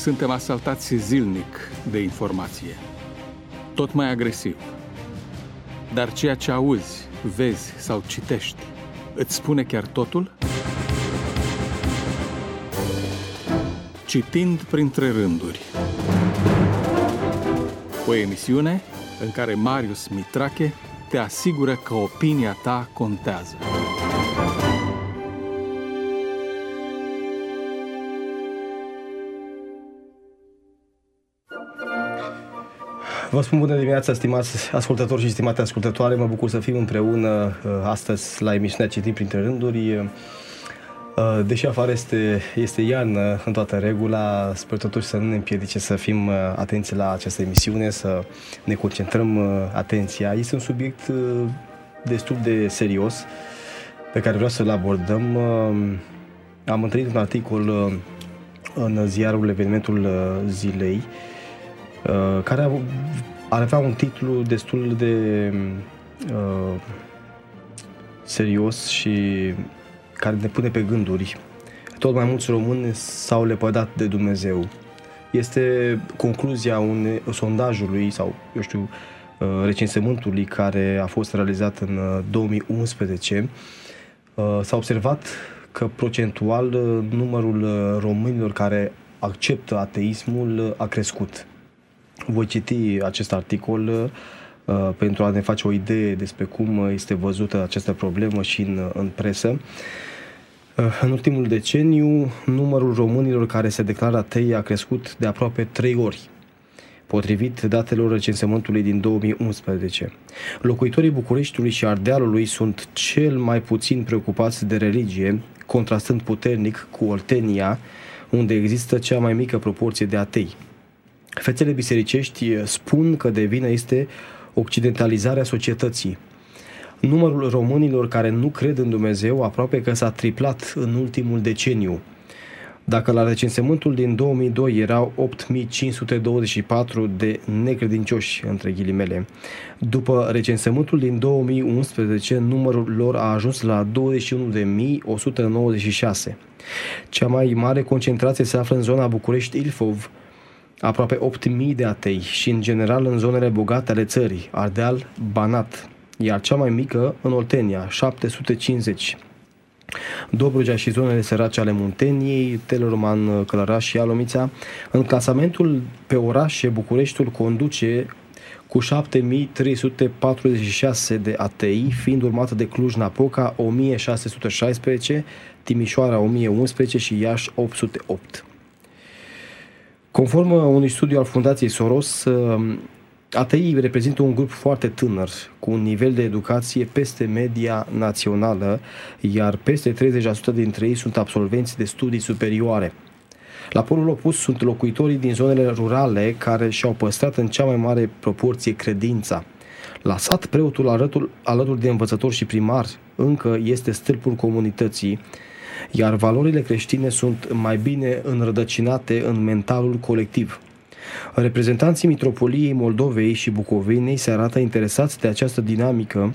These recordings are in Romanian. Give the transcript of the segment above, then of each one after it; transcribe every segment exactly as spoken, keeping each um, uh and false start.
Suntem asaltați zilnic de informație, tot mai agresiv. Dar ceea ce auzi, vezi sau citești, îți spune chiar totul? Citind printre rânduri. O emisiune în care Marius Mitrache te asigură că opinia ta contează. Vă spun bună dimineața, stimați ascultători și stimate ascultătoare. Mă bucur să fim împreună astăzi la emisiunea Citim printre rânduri. Deși afară este, este iarnă în toată regula, sper totuși să nu ne împiedice să fim atenți la această emisiune, să ne concentrăm atenția. Este un subiect destul de serios pe care vreau să-l abordăm. Am întâlnit un articol în ziarul Evenimentul Zilei care ar avea un titlu destul de uh, serios și care ne pune pe gânduri. Tot mai mulți români s-au lepădat de Dumnezeu. Este concluzia unei sondajului sau, eu știu, uh, recensământului care a fost realizat în uh, două mii unsprezece. Uh, s-a observat că procentual uh, numărul uh, românilor care acceptă ateismul uh, a crescut. Voi citi acest articol uh, pentru a ne face o idee despre cum este văzută această problemă și în, în presă. Uh, în ultimul deceniu, numărul românilor care se declară atei a crescut de aproape trei ori, potrivit datelor recensământului din două mii unsprezece. Locuitorii Bucureștiului și Ardealului sunt cel mai puțin preocupați de religie, contrastând puternic cu Oltenia, unde există cea mai mică proporție de atei. Fețele bisericești spun că de vină este occidentalizarea societății. Numărul românilor care nu cred în Dumnezeu aproape că s-a triplat în ultimul deceniu. Dacă la recensământul din două mii doi erau opt mii cinci sute douăzeci și patru de necredincioși, între ghilimele, după recensământul din două mii unsprezece, numărul lor a ajuns la douăzeci și unu de mii o sută nouăzeci și șase. Cea mai mare concentrație se află în zona București-Ilfov, aproape opt mii de atei și în general în zonele bogate ale țării, Ardeal, Banat, iar cea mai mică în Oltenia, șapte sute cincizeci. Dobrogea și zonele sărace ale Munteniei, Teleorman, Călăraș și Alomița. În clasamentul pe orașe, Bucureștiul conduce cu șapte mii trei sute patruzeci și șase de atei, fiind urmată de Cluj-Napoca o mie șase sute șaisprezece, Timișoara o mie unsprezece și Iași opt sute opt. Conform unui studiu al Fundației Soros, ateii reprezintă un grup foarte tânăr, cu un nivel de educație peste media națională, iar peste treizeci la sută dintre ei sunt absolvenți de studii superioare. La polul opus sunt locuitorii din zonele rurale care și-au păstrat în cea mai mare proporție credința. La sat, preotul alături, alături de învățător și primar încă este stâlpul comunității, iar valorile creștine sunt mai bine înrădăcinate în mentalul colectiv. Reprezentanții Mitropoliei Moldovei și Bucovinei se arată interesați de această dinamică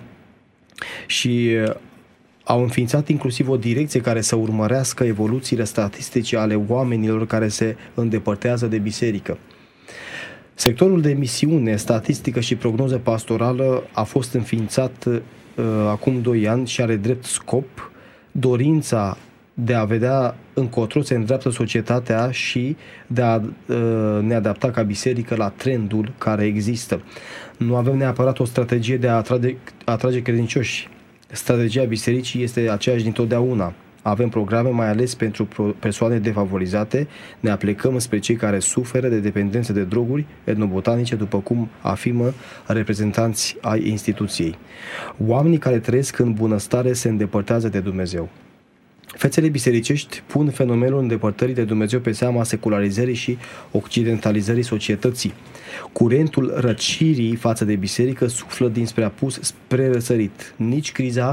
și au înființat inclusiv o direcție care să urmărească evoluțiile statistice ale oamenilor care se îndepărtează de biserică. Sectorul de misiune, statistică și prognoză pastorală a fost înființat uh, acum doi ani și are drept scop dorința de a vedea încotro se îndreaptă societatea și de a uh, ne adapta ca biserică la trendul care există. Nu avem neapărat o strategie de a atrage, atrage credincioși. Strategia bisericii este aceeași dintotdeauna. Avem programe mai ales pentru persoane defavorizate, ne aplecăm spre cei care suferă de dependență de droguri etnobotanice, după cum afirmă reprezentanți ai instituției. Oamenii care trăiesc în bunăstare se îndepărtează de Dumnezeu. Fețele bisericești pun fenomenul îndepărtării de Dumnezeu pe seama secularizării și occidentalizării societății. Curentul răcirii față de biserică suflă dinspre apus spre răsărit. Nici criza,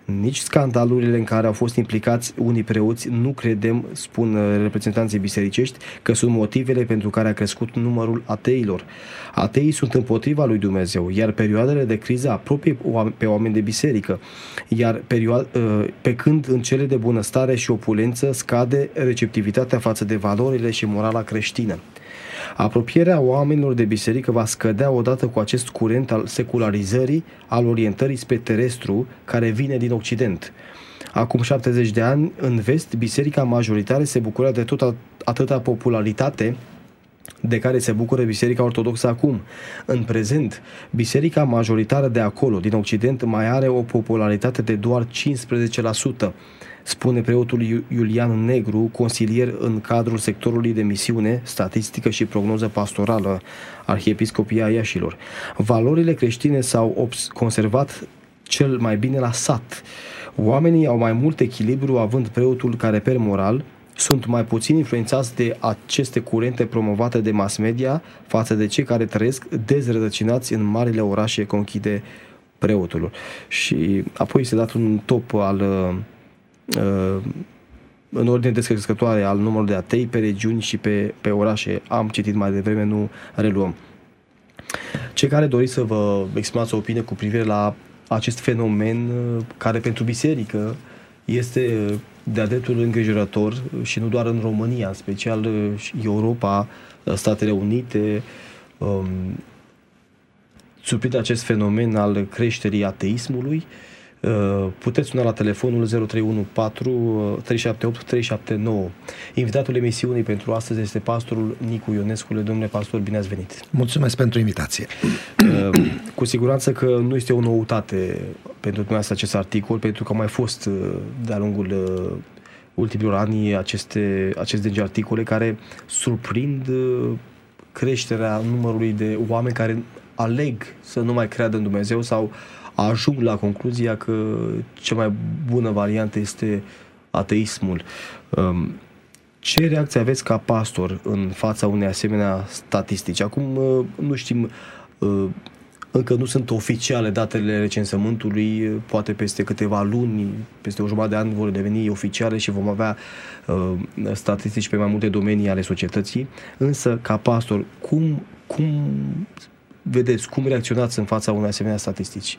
nici scandalurile în care au fost implicați unii preoți nu credem, spun reprezentanții bisericești, că sunt motivele pentru care a crescut numărul ateilor. Ateii sunt împotriva lui Dumnezeu, iar perioadele de criză apropie pe oameni de biserică, iar perioade, pe când în cele de bunăstare și opulență scade receptivitatea față de valorile și morala creștină. Apropierea oamenilor de biserică va scădea odată cu acest curent al secularizării, al orientării spre terestru, care vine din Occident. Acum șaptezeci de ani, în vest, biserica majoritară se bucura de tot atâta popularitate de care se bucură Biserica Ortodoxă acum. În prezent, biserica majoritară de acolo, din Occident, mai are o popularitate de doar cincisprezece la sută. Spune preotul Iulian Negru, consilier în cadrul sectorului de misiune, statistică și prognoză pastorală, Arhiepiscopia Iașilor. Valorile creștine s-au conservat cel mai bine la sat. Oamenii au mai mult echilibru având preotul ca reper moral, sunt mai puțin influențați de aceste curente promovate de mass media față de cei care trăiesc dezrădăcinați în marile orașe, conchide preotul. Și apoi este dat un top al în ordine descrescătoare al numărului de atei pe regiuni și pe, pe orașe. Am citit mai devreme, nu reluăm. Cei care doriți să vă exprimați o opinie cu privire la acest fenomen care pentru biserică este de-a dreptul îngrijorător și nu doar în România, în special și Europa, Statele Unite, um, surprinde acest fenomen al creșterii ateismului. Puteți suna la telefonul zero trei unu patru trei șapte opt trei șapte nouă. Invitatul emisiunii pentru astăzi este pastorul Nicu Ionescu. Domnule pastor, bine ați venit! Mulțumesc pentru invitație! Cu siguranță că nu este o noutate pentru dumneavoastră acest articol, pentru că au mai fost de-a lungul ultimilor ani aceste, aceste de articole care surprind creșterea numărului de oameni care aleg să nu mai creadă în Dumnezeu sau ajung la concluzia că cea mai bună variantă este ateismul. Ce reacție aveți ca pastor în fața unei asemenea statistici? Acum nu știm, încă nu sunt oficiale datele recensământului, poate peste câteva luni, peste o jumătate de an vor deveni oficiale și vom avea statistici pe mai multe domenii ale societății. Însă, ca pastor, cum, cum vedeți, cum reacționați în fața unei asemenea statistici?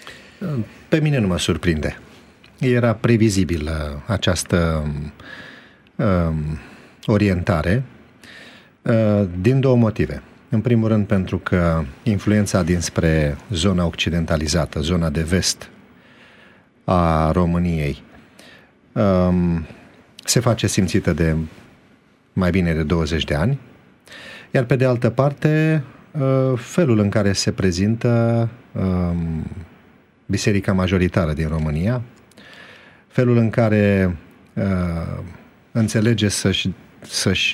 Pe mine nu mă surprinde. Era previzibilă această uh, orientare uh, din două motive. În primul rând pentru că influența dinspre zona occidentalizată, zona de vest a României, uh, se face simțită de mai bine de douăzeci de ani, iar pe de altă parte felul în care se prezintă um, biserica majoritară din România, felul în care uh, înțelege să-și, să-și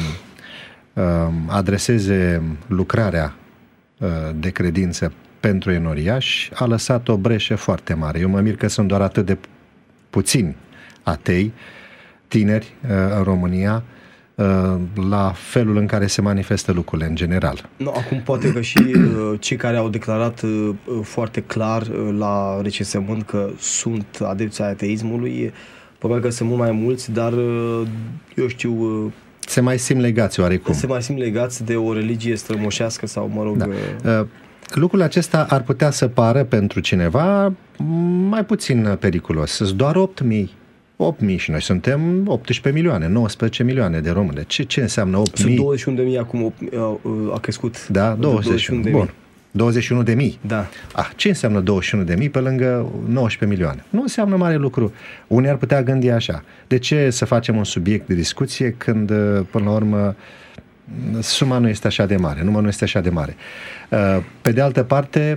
uh, adreseze lucrarea uh, de credință pentru enoriași, a lăsat o breșă foarte mare. Eu mă mir că sunt doar atât de puțini atei, tineri uh, în România, la felul în care se manifestă lucrurile în general. No, acum poate că și uh, cei care au declarat uh, foarte clar uh, la recensământ că sunt adepți ai ateismului, probabil că sunt mult mai mulți, dar uh, eu știu... Uh, se mai simt legați oarecum. Se mai simt legați de o religie strămoșească sau, mă rog... Da. Uh, uh, lucrul acesta ar putea să pară pentru cineva mai puțin periculos. Sunt doar opt mii. opt mii și noi suntem optsprezece milioane, nouăsprezece milioane de români. Ce, ce înseamnă opt mii? Sunt douăzeci și unu de mii acum, a crescut. Da, douăzeci și unu de mii. Bun. douăzeci și unu de mii. Da. Ah, ce înseamnă douăzeci și unu de mii pe lângă nouăsprezece milioane? Nu înseamnă mare lucru. Unii ar putea gândi așa. De ce să facem un subiect de discuție când, până la urmă, suma nu este așa de mare, numărul nu este așa de mare? Pe de altă parte,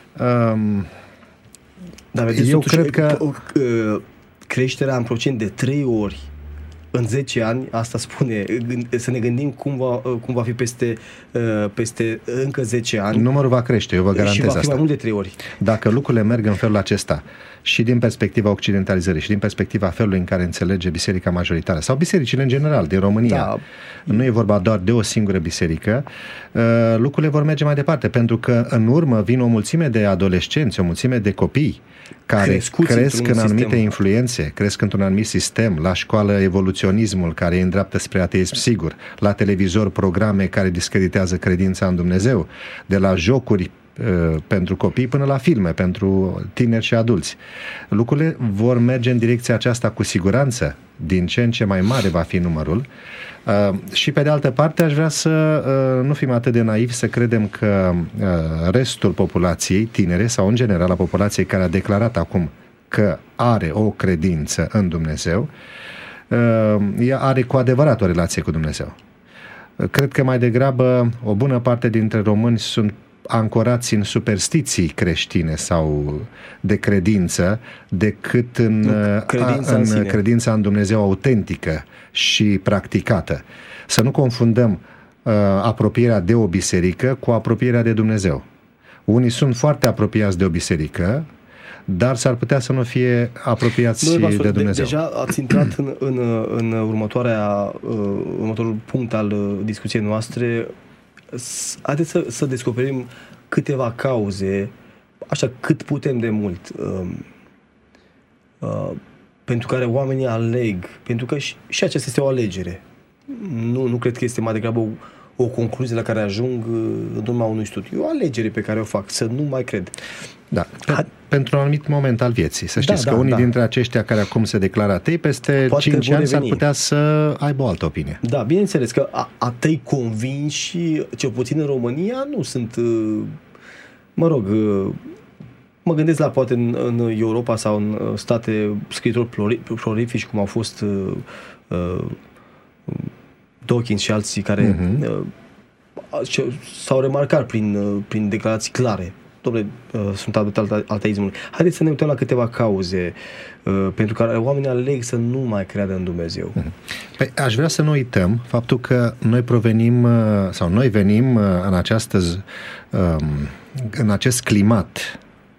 Dar vedeți, eu cred că... creșterea în procent de trei ori în zece ani, asta spune, să ne gândim cum va, cum va fi peste, peste încă zece ani. Numărul va crește, eu vă garantez asta. Și va fi mai mult de trei ori. Dacă lucrurile merg în felul acesta și din perspectiva occidentalizării și din perspectiva felului în care înțelege biserica majoritară sau bisericile în general din România. Da. Nu e vorba doar de o singură biserică. Lucrurile vor merge mai departe, pentru că în urmă vin o mulțime de adolescenți, o mulțime de copii care Crescuți cresc în anumite sistem. influențe, cresc într-un anumit sistem. La școală evoluționismul care îi îndreaptă spre ateism sigur, la televizor programe care discreditează credința în Dumnezeu, de la jocuri pentru copii până la filme pentru tineri și adulți. Lucrurile vor merge în direcția aceasta cu siguranță, din ce în ce mai mare va fi numărul. Uh, și pe de altă parte aș vrea să uh, nu fim atât de naivi să credem că uh, restul populației tinere sau în general a populației care a declarat acum că are o credință în Dumnezeu, uh, ea are cu adevărat o relație cu Dumnezeu. Uh, cred că mai degrabă o bună parte dintre români sunt ancorați în superstiții creștine sau de credință decât în credința în, în, credința în Dumnezeu autentică și practicată. Să nu confundăm uh, apropierea de o biserică cu apropierea de Dumnezeu. Unii sunt foarte apropiați de o biserică, dar s-ar putea să nu fie apropiați Domnul de Dumnezeu. De, deja ați intrat în, în, în următoarea, uh, următorul punct al uh, discuției noastre. Haideți să, să descoperim câteva cauze, așa cât putem de mult, uh, uh, pentru care oamenii aleg, pentru că și, și aceasta este o alegere. Nu, nu cred că este mai degrabă o, o concluzie la care ajung uh, în urma unui studiu. E o alegere pe care o fac, să nu mai cred. Da, pe, pentru un anumit moment al vieții. Să știți da, că da, unii da. dintre aceștia care acum se declară atei, peste Poate cinci ani s-ar putea să aibă o altă opinie. Da, bineînțeles că atei convinși, cel puțin în România, nu sunt, mă rog, mă gândesc la poate în, în Europa sau în state scriitori prolifici, cum au fost uh, Dawkins și alții care uh-huh. uh, s-au remarcat prin, uh, prin declarații clare. Dom'le, uh, sunt adeptul ateismului. Haideți să ne uităm la câteva cauze uh, pentru care oamenii aleg să nu mai creadă în Dumnezeu. Păi, aș vrea să nu uităm faptul că noi provenim, uh, sau noi venim uh, în această uh, în acest climat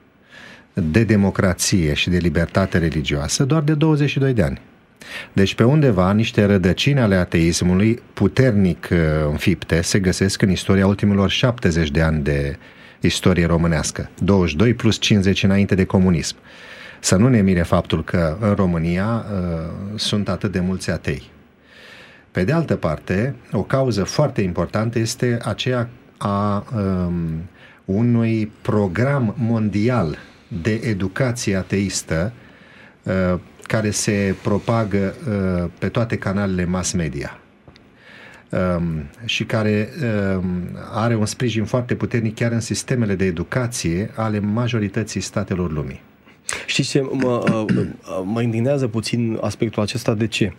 de democrație și de libertate religioasă doar de douăzeci și doi de ani. Deci pe undeva niște rădăcini ale ateismului puternic uh, înfipte se găsesc în istoria ultimilor șaptezeci de ani de istorie românească, douăzeci și doi plus cincizeci înainte de comunism. Să nu ne mire faptul că în România uh, sunt atât de mulți atei. Pe de altă parte, o cauză foarte importantă este aceea a um, unui program mondial de educație ateistă uh, care se propagă uh, pe toate canalele mass media. Um, și care um, are un sprijin foarte puternic chiar în sistemele de educație ale majorității statelor lumii. Știți ce? Mă, mă indignează puțin aspectul acesta. De ce?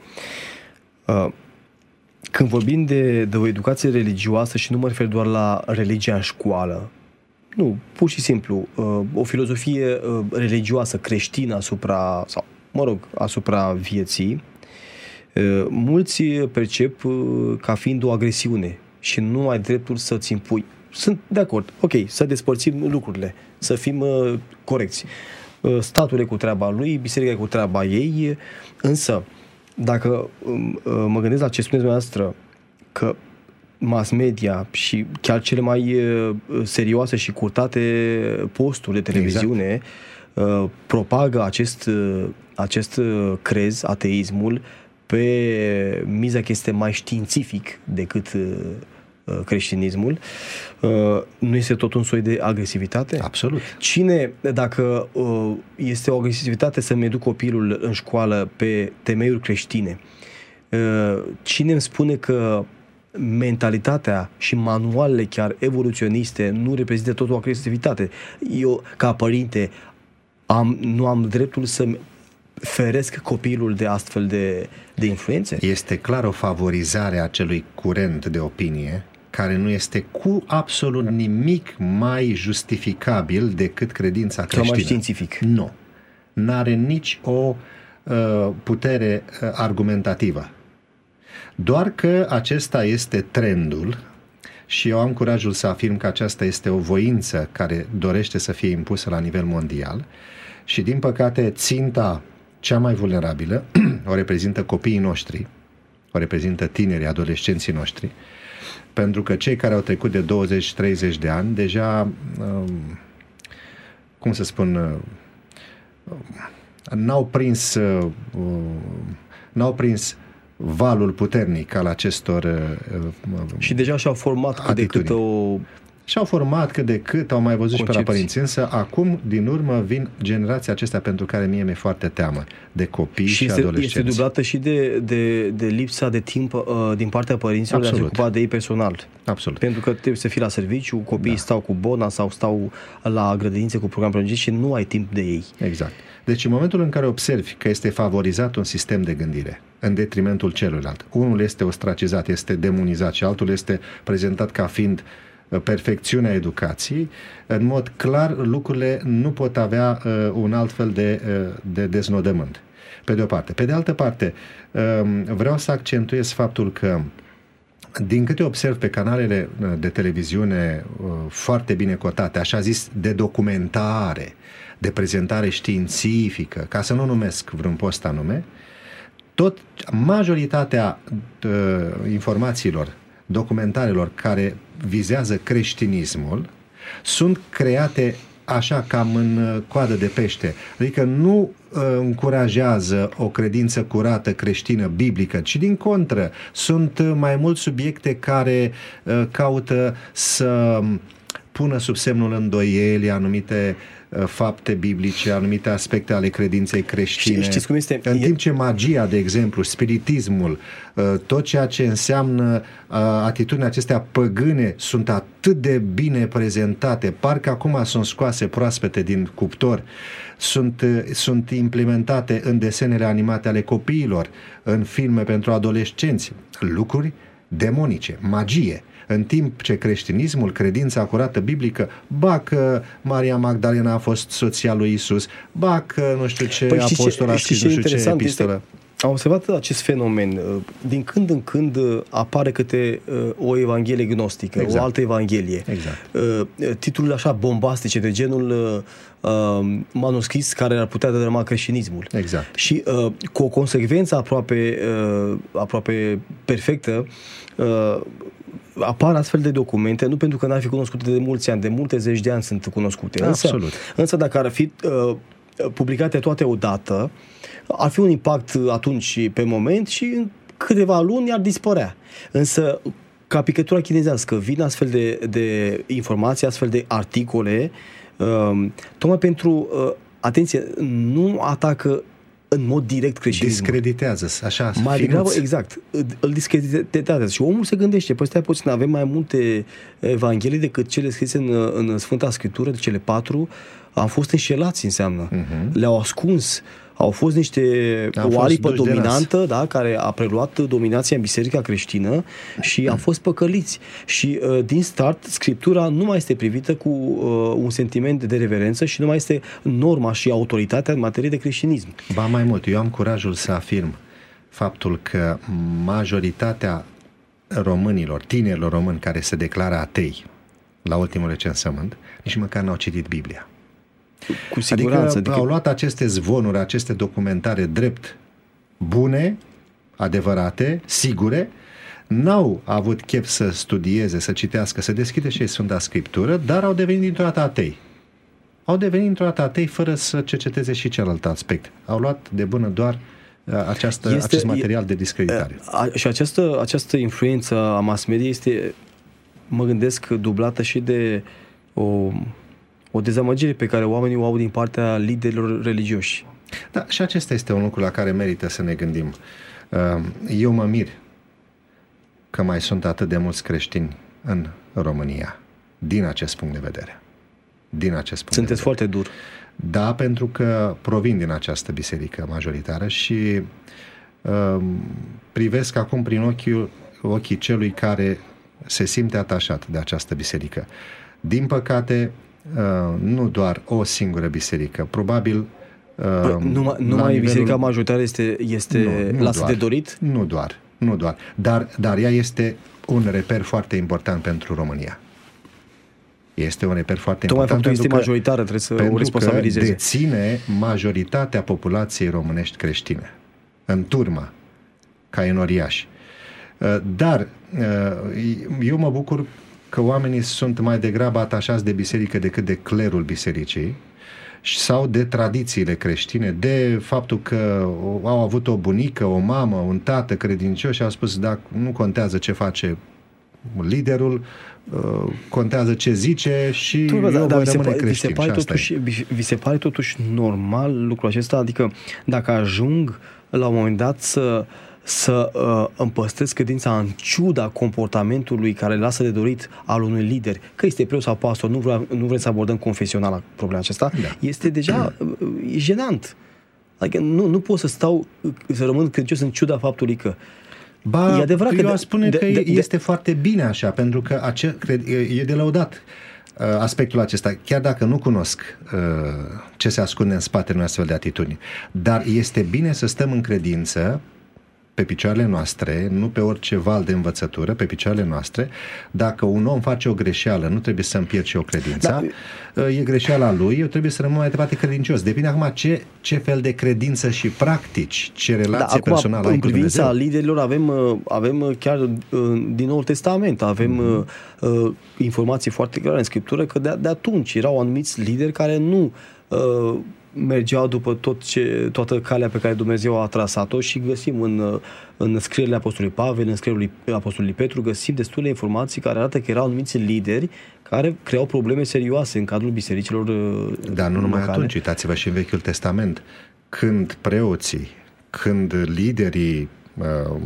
Când vorbim de, de o educație religioasă, și nu mă refer doar la religia în școală, nu, pur și simplu, o filozofie religioasă creștină asupra, sau, mă rog, asupra vieții, mulți percep ca fiind o agresiune și nu ai dreptul să-ți impui. Sunt de acord, ok, să despărțim lucrurile, să fim uh, corecți. Uh, statul e cu treaba lui, biserica e cu treaba ei, însă dacă uh, mă gândesc la ce spuneți dumneavoastră, că mass media și chiar cele mai uh, serioase și curtate posturi de televiziune exact. uh, propagă acest, uh, acest uh, crez, ateismul, pe miza că este mai științific decât uh, creștinismul, uh, nu este tot un soi de agresivitate? Absolut. Cine, dacă uh, este o agresivitate să-mi educ copilul în școală pe temeiuri creștine, uh, cine îmi spune că mentalitatea și manualele chiar evoluționiste nu reprezintă tot o agresivitate? Eu, ca părinte, am, nu am dreptul să feresc copilul de astfel de, de influențe? Este clar o favorizare a acelui curent de opinie care nu este cu absolut nimic mai justificabil decât credința creștină. Sau mai științific. Nu. N-are nici o uh, putere uh, argumentativă. Doar că acesta este trendul și eu am curajul să afirm că aceasta este o voință care dorește să fie impusă la nivel mondial Și din păcate ținta cea mai vulnerabilă o reprezintă copiii noștri, o reprezintă tinerii, adolescenții noștri, pentru că cei care au trecut de douăzeci treizeci de ani deja, cum să spun, n-au prins n-au prins valul puternic al acestor și deja și-au format cât de cât o... Și-au format cât de cât, au mai văzut concepții. Și pe la părinți, însă acum, din urmă, vin generația acestea pentru care mie mi-e foarte teamă, de copii și, și este, adolescenți. Și este dublată și de, de, de lipsa de timp uh, din partea părinților Absolut. de a se ocupa de ei personal. Absolut. Pentru că trebuie să fii la serviciu, copiii da. stau cu bona sau stau la grădinițe cu program prelungit și nu ai timp de ei. Exact. Deci în momentul în care observi că este favorizat un sistem de gândire în detrimentul celuilalt, unul este ostracizat, este demonizat și altul este prezentat ca fiind perfecțiunea educației, în mod clar lucrurile nu pot avea uh, un alt fel de, uh, de deznodământ. Pe de o parte. Pe de altă parte, uh, vreau să accentuez faptul că din câte observ pe canalele de televiziune uh, foarte bine cotate, așa zis, de documentare, de prezentare științifică, ca să nu numesc vreun post anume, tot majoritatea uh, informațiilor, documentarelor care vizează creștinismul sunt create așa cam în coadă de pește. Adică nu uh, încurajează o credință curată creștină biblică, ci din contră sunt uh, mai mulți subiecte care uh, caută să pună sub semnul îndoielii anumite uh, fapte biblice, anumite aspecte ale credinței creștine. Știți cum este? În timp ce magia, de exemplu, spiritismul, uh, tot ceea ce înseamnă uh, atitudinea acestea păgâne sunt atât de bine prezentate, parcă acum sunt scoase proaspete din cuptor, sunt, uh, sunt implementate în desenele animate ale copiilor, în filme pentru adolescenți, lucruri demonice, magie. În timp ce creștinismul, credința curată biblică, ba că Maria Magdalena a fost soția lui Isus, ba că nu știu ce păi apostol a scris, nu știu ce epistolă. Este, am observat acest fenomen. Din când în când apare câte o evanghelie gnostică, exact. o altă evanghelie. Exact. Titlurile așa bombastice de genul uh, manuscris care ar putea dărâma creștinismul. Exact. Și uh, cu o consecvență aproape, uh, aproape perfectă, uh, apar astfel de documente, nu pentru că n-ar fi cunoscute de mulți ani, de multe zeci de ani sunt cunoscute. Însă, Absolut. Însă dacă ar fi uh, publicate toate odată, ar fi un impact atunci pe moment și în câteva luni ar dispărea. Însă, ca picătura chinezească, vin astfel de, de informații, astfel de articole, uh, tocmai pentru, uh, atenție, nu atacă în mod direct creștinismul. Discreditează, așa, mai degrabă, exact, îl discreditează. Și omul se gândește, păi stai puțin, avem mai multe evanghelii decât cele scrise în, în Sfânta Scriptură, de cele patru, am fost înșelați, înseamnă. Uh-huh. Le-au ascuns. Au fost niște o aripă dominantă, da, care a preluat dominația în biserica creștină și a fost păcăliți. Și uh, din start, Scriptura nu mai este privită cu uh, un sentiment de reverență și nu mai este norma și autoritatea în materie de creștinism. Ba mai mult, eu am curajul să afirm faptul că majoritatea românilor, tinerilor români care se declară atei la ultimul recensământ, nici măcar n-au citit Biblia. Cu siguranță. Adică, adică au luat aceste zvonuri, aceste documentare drept bune, adevărate, sigure, n-au avut chef să studieze, să citească, să deschide și Sfânta Scriptură, dar au devenit dintr-o dată atei. Au devenit dintr-o dată atei fără să cerceteze și celălalt aspect. Au luat de bună doar această, este, acest material de discreditare. A, și această, această influență a mass media este, mă gândesc, dublată și de o... o dezamăgire pe care oamenii o au din partea liderilor religioși. Da, și acesta este un lucru la care merită să ne gândim. Eu mă mir că mai sunt atât de mulți creștini în România, din acest punct de vedere. Din acest punct Sunteți de foarte dur. Da, pentru că provin din această biserică majoritară și uh, privesc acum prin ochiul, ochii celui care se simte atașat de această biserică. Din păcate, Uh, nu doar o singură biserică, probabil uh, păi, numai, numai nivelul... biserica majoritară este, este nu, nu lasă doar, de dorit? Nu doar, nu doar, dar, dar ea este un reper foarte important pentru România. Este un reper foarte Tocmai important. Tocmai faptul este majoritară, trebuie să o responsabilizeze. Deține majoritatea populației românești creștine în turmă, ca enoriași. Dar eu mă bucur că oamenii sunt mai degrabă atașați de biserică decât de clerul bisericii sau de tradițiile creștine, de faptul că au avut o bunică, o mamă, un tată credincios și au spus, dacă nu contează ce face liderul, contează ce zice și tu, eu da, voi rămâne creștin. Vi se, pare totuși, vi se pare totuși normal lucrul acesta? Adică dacă ajung la un moment dat să să uh, îmi păstrez credința în ciuda comportamentului care lasă de dorit al unui lider, că este preot sau pastor, nu, vrea, nu vrem să abordăm confesional la problema aceasta, da. Este deja uh, e jenant. Adică nu, nu pot să stau, să rămân credincios în ciuda faptului că Ba, e adevărat eu că aș spune de, că de, este de, foarte bine așa, pentru că ace, cred, e, e de lăudat uh, aspectul acesta, chiar dacă nu cunosc uh, ce se ascunde în spatele unei astfel de atitudini. Dar este bine să stăm în credință pe picioarele noastre, nu pe orice val de învățătură, pe picioarele noastre. Dacă un om face o greșeală, nu trebuie să-mi pierd și eu credința. Da. E greșeala lui, eu trebuie să rămân mai departe credincios. Depinde acum ce, ce fel de credință și practici, ce relație da, personală ai cu Dumnezeu. În privința liderilor avem, avem chiar din Noul Testament, avem mm-hmm. uh, informații foarte clare în Scriptură că de, de atunci erau anumiți lideri care nu uh, mergeau după tot ce, toată calea pe care Dumnezeu a trasat-o și găsim în, în scrierile Apostolului Pavel, în scrierile Apostolului Petru, găsim destule informații care arată că erau anumiți lideri care creau probleme serioase în cadrul bisericilor. Dar nu numai atunci, uitați-vă și în Vechiul Testament, când preoții, când liderii uh,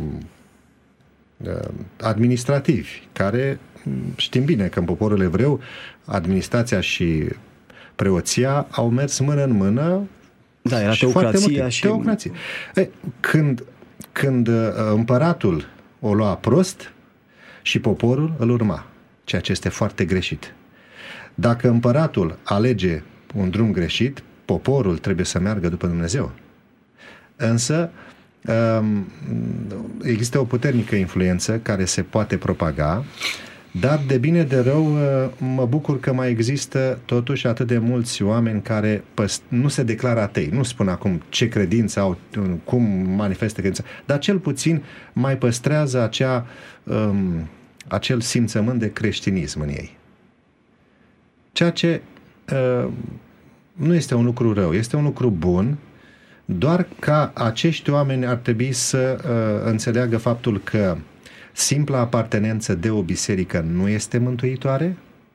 uh, administrativi, care știm bine că în poporul evreu administrația și preoția au mers mână în mână. Da, era teocrația și... Teocrație. E, când, când împăratul o lua prost și poporul îl urma, ceea ce este foarte greșit. Dacă împăratul alege un drum greșit, poporul trebuie să meargă după Dumnezeu. Însă există o puternică influență care se poate propaga. Dar de bine de rău mă bucur că mai există totuși atât de mulți oameni care păst- nu se declară atei, nu spun acum ce credință au, cum manifestă credința, dar cel puțin mai păstrează acea, um, acel simțământ de creștinism în ei. Ceea ce uh, nu este un lucru rău, este un lucru bun, doar că acești oameni ar trebui să uh, înțeleagă faptul că simpla apartenență de o biserică nu este mântuitoare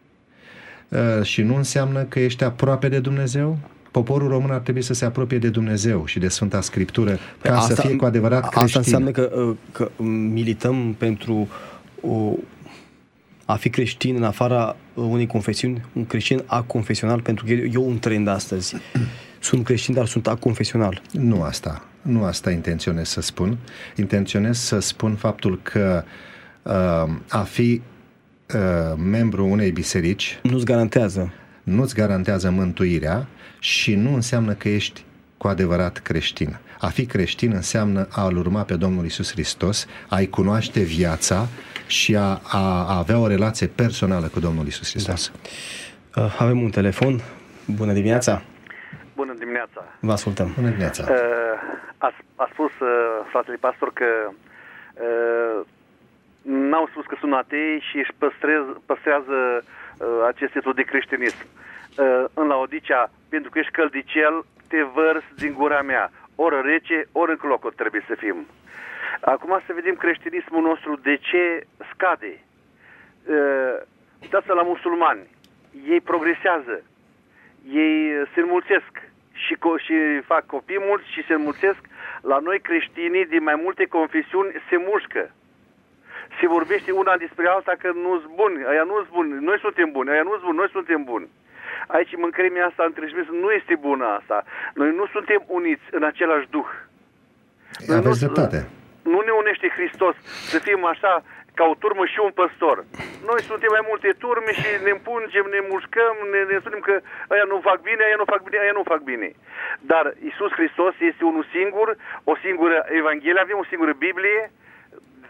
uh, și nu înseamnă că ești aproape de Dumnezeu. Poporul român ar trebui să se apropie de Dumnezeu și de Sfânta Scriptură ca asta, să fie cu adevărat creștin. Asta înseamnă că, că milităm pentru o, a fi creștin în afara unei confesiuni, un creștin aconfesional, pentru că e un trend astăzi. Sunt creștin, dar sunt aconfesional. Nu asta. Nu asta intenționez să spun. Intenționez să spun faptul că uh, a fi uh, membru unei biserici nu-ți garantează. Nu-ți garantează mântuirea și nu înseamnă că ești cu adevărat creștin. A fi creștin înseamnă a-L urma pe Domnul Iisus Hristos, a-i cunoaște viața și a, a avea o relație personală cu Domnul Iisus Hristos. Da. Uh, avem un telefon. Bună dimineața! Bună dimineața! Vă ascultăm. Bună dimineața! Uh, a, a spus uh, fratele pastor că uh, n-au spus că sunt atei și își păstrez, păstrează uh, acest titlu de creștinism. Uh, în Laodicea, pentru că ești căldicel, te vărs din gura mea. Ori rece, ori în clocot trebuie să fim. Acum să vedem creștinismul nostru de ce scade. Uh, uitați-vă la musulmani. Ei progresează. Ei se înmulțesc și, co- și fac copii mulți și se înmulțesc. La noi creștinii din mai multe confesiuni se mușcă. Se vorbește una despre alta că nu-s buni, aia nu-s buni, noi suntem buni, aia nu-s buni, noi suntem buni. Aici mâncărimea asta între șmeți nu este bună asta. Noi nu suntem uniți în același duh. Aveți dreptate. Nu ne unește Hristos să fim așa ca o turmă și un păstor. Noi suntem mai multe turme și ne împungem, ne mușcăm, ne, ne spunem că aia nu fac bine, aia nu fac bine, aia nu fac bine. Dar Iisus Hristos este unul singur, o singură Evanghelie, avem o singură Biblie,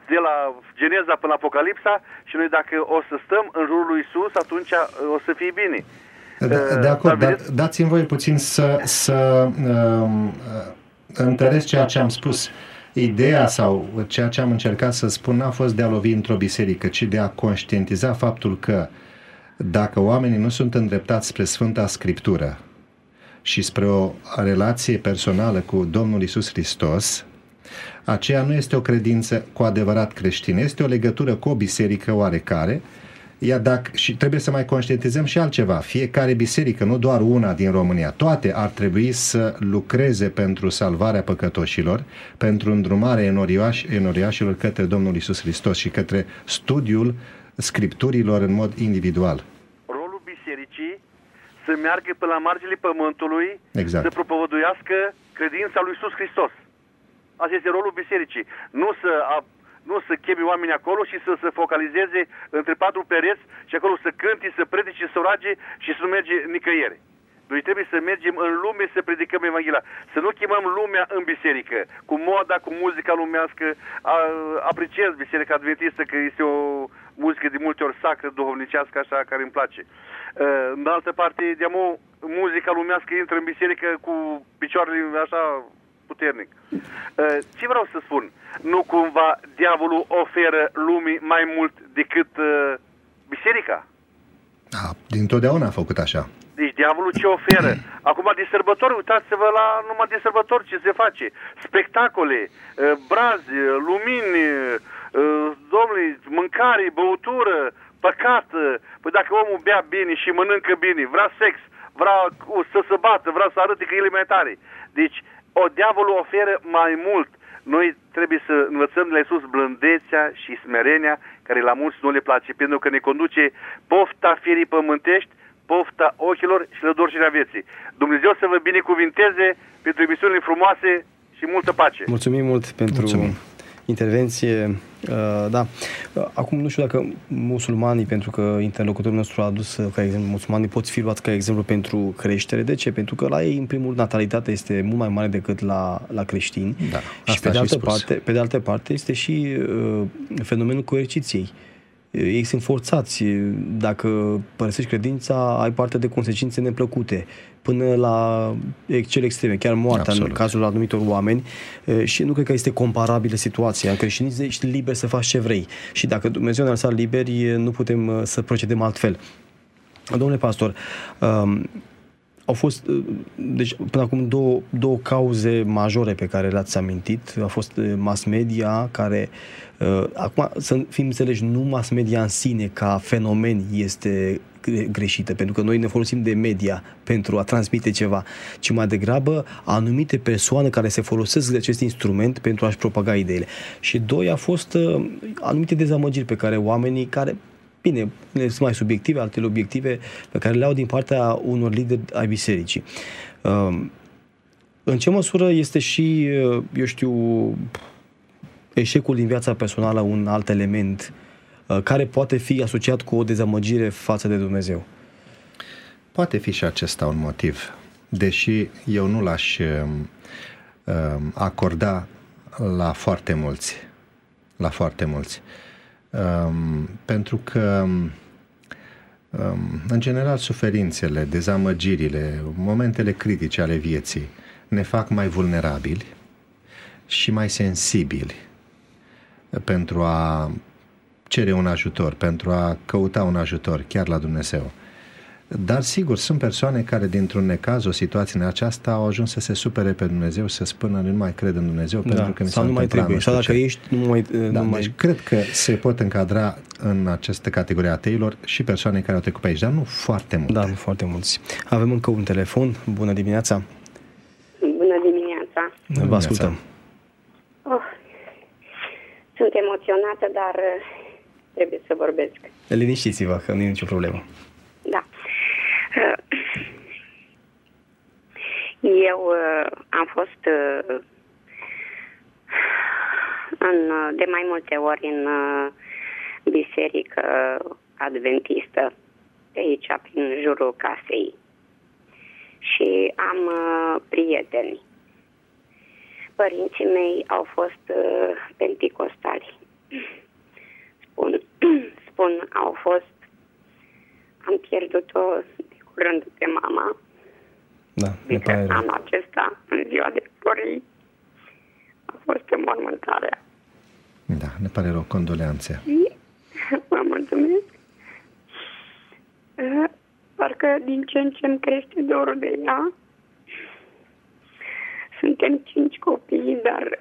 de la Geneza până la Apocalipsa și noi dacă o să stăm în jurul lui Isus, atunci o să fie bine. De, de acord, dar dați-mi voie puțin să, să uh, întăresc ceea ce am spus. Ideea sau ceea ce am încercat să spun n-a fost de a lovi într-o biserică, ci de a conștientiza faptul că dacă oamenii nu sunt îndreptați spre Sfânta Scriptură și spre o relație personală cu Domnul Iisus Hristos, aceea nu este o credință cu adevărat creștină, este o legătură cu o biserică oarecare. Iar dacă, și trebuie să mai conștientizăm și altceva, fiecare biserică, nu doar una din România, toate ar trebui să lucreze pentru salvarea păcătoșilor, pentru îndrumarea enoriaș, enoriașilor către Domnul Iisus Hristos și către studiul Scripturilor în mod individual. Rolul bisericii să meargă până la marginile pământului, exact. Să propovăduiască credința lui Iisus Hristos. Asta este rolul bisericii. Nu să... A, nu să chemi oamenii acolo și să se focalizeze între patru pereți și acolo să cânti, să predice, să roage și să nu merge nicăieri. Noi trebuie să mergem în lume să predicăm Evanghelia. Să nu chemăm lumea în biserică, cu moda, cu muzica lumească. A, apreciez Biserica Adventistă că este o muzică de multe ori sacră, duhovnicească, așa, care îmi place. În altă parte, de-amu, muzica lumească intră în biserică cu picioarele așa puternic. Ce vreau să spun? Nu cumva diavolul oferă lumii mai mult decât uh, biserica? Da, dintotdeauna a făcut așa. Deci diavolul ce oferă? Acum de sărbători, uitați-vă la numai de sărbători ce se face. Spectacole, uh, brazi, lumini, uh, domnule, mâncare, băutură, păcat. Păi dacă omul bea bine și mănâncă bine, vrea sex, vrea să se bată, vrea să arate că el e mai tare. Deci o diavolul oferă mai mult. Noi trebuie să învățăm de la Iisus blândețea și smerenia, care la mulți nu le place, pentru că ne conduce pofta firii pământești, pofta ochilor și lădorșirea vieții. Dumnezeu să vă binecuvinteze pentru emisiunile frumoase și multă pace. Mulțumim mult pentru Mulțumim. intervenție. Uh, da. Uh, acum nu știu dacă musulmanii, pentru că interlocutorul nostru a adus ca exemplu, musulmanii pot fi luați ca exemplu pentru creștere. De ce? Pentru că la ei, în primul rând, natalitatea este mult mai mare decât la, la creștini. Da, și pe de, altă parte, pe de altă parte este și uh, fenomenul coerciției. Ei sunt forțați. Dacă părăsești credința, ai parte de consecințe neplăcute, până la cele extreme, chiar moartea. Absolut. În cazul anumitor oameni. Și nu cred că este comparabilă situația. În creștinism ești liber să faci ce vrei. Și dacă Dumnezeu ne-a lăsat liberi, nu putem să procedăm altfel. Domnule pastor, um, au fost, deci, până acum două, două cauze majore pe care le-ați amintit. A fost mass media, care, uh, acum să fim înțeleși, nu mass media în sine ca fenomen este greșită, pentru că noi ne folosim de media pentru a transmite ceva, ci mai degrabă anumite persoane care se folosesc de acest instrument pentru a-și propaga ideile. Și doi, a fost uh, anumite dezamăgiri pe care oamenii care bine, sunt mai subiective, altele obiective, pe care le au din partea unor lideri ai bisericii. În ce măsură este și, eu știu, eșecul din viața personală un alt element care poate fi asociat cu o dezamăgire față de Dumnezeu? Poate fi și acesta un motiv, deși eu nu l-aș acorda la foarte mulți. La foarte mulți. Um, pentru că um, în general suferințele, dezamăgirile, momentele critice ale vieții ne fac mai vulnerabili și mai sensibili pentru a cere un ajutor, pentru a căuta un ajutor chiar la Dumnezeu. Dar sigur, sunt persoane care dintr-un necaz, o situație în aceasta, au ajuns să se supere pe Dumnezeu, să spună nu mai cred în Dumnezeu, da, pentru că mi s-a nu mai trebuie. Sau dacă ești, nu mai... Da, nu mai... Deci cred că se pot încadra în această categorie a ateilor și persoane care au trecut pe aici, dar nu foarte multe. Da, nu foarte mulți. Avem încă un telefon. Bună dimineața! Bună dimineața! Vă ascultăm. Oh, sunt emoționată, dar trebuie să vorbesc. Liniștiți-vă, că nu e nicio problemă. Da. Eu am fost în, de mai multe ori în biserică adventistă, de aici, prin jurul casei. Și am prieteni. Părinții mei au fost penticostali. spun, spun, au fost, am pierdut-o de curând pe mama. Da, ne pare rău. Anul acesta, în ziua de Florii, a fost înmormântarea. Da, ne pare rău, condoleanțe. Vă mulțumesc. Parcă din ce în ce îmi crește dorul de ea. Suntem cinci copii, dar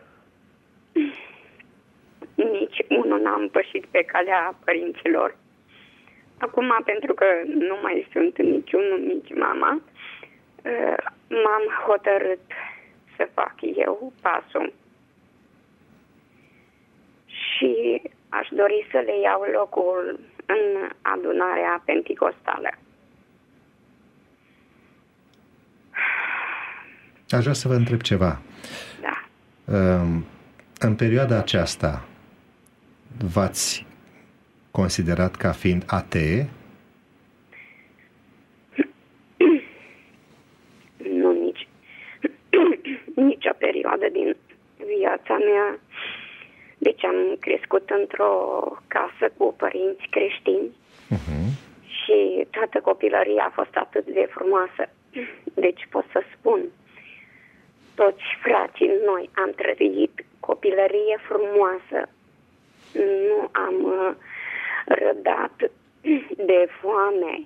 nici unul n-am pășit pe calea părinților. Acum, pentru că nu mai sunt niciunul, nici mama, m-am hotărât să fac eu pasul. Și aș dori să le iau locul în adunarea penticostală. Aș vrea să vă întreb ceva. Da. În perioada aceasta v-ați considerat ca fiind atee? Nu, nici nici o perioadă din viața mea. Deci am crescut într-o casă cu părinți creștini uh-huh. și toată copilăria a fost atât de frumoasă. Deci pot să spun, toți frații noi am trăit copilărie frumoasă. Nu am uh, rădat de foame.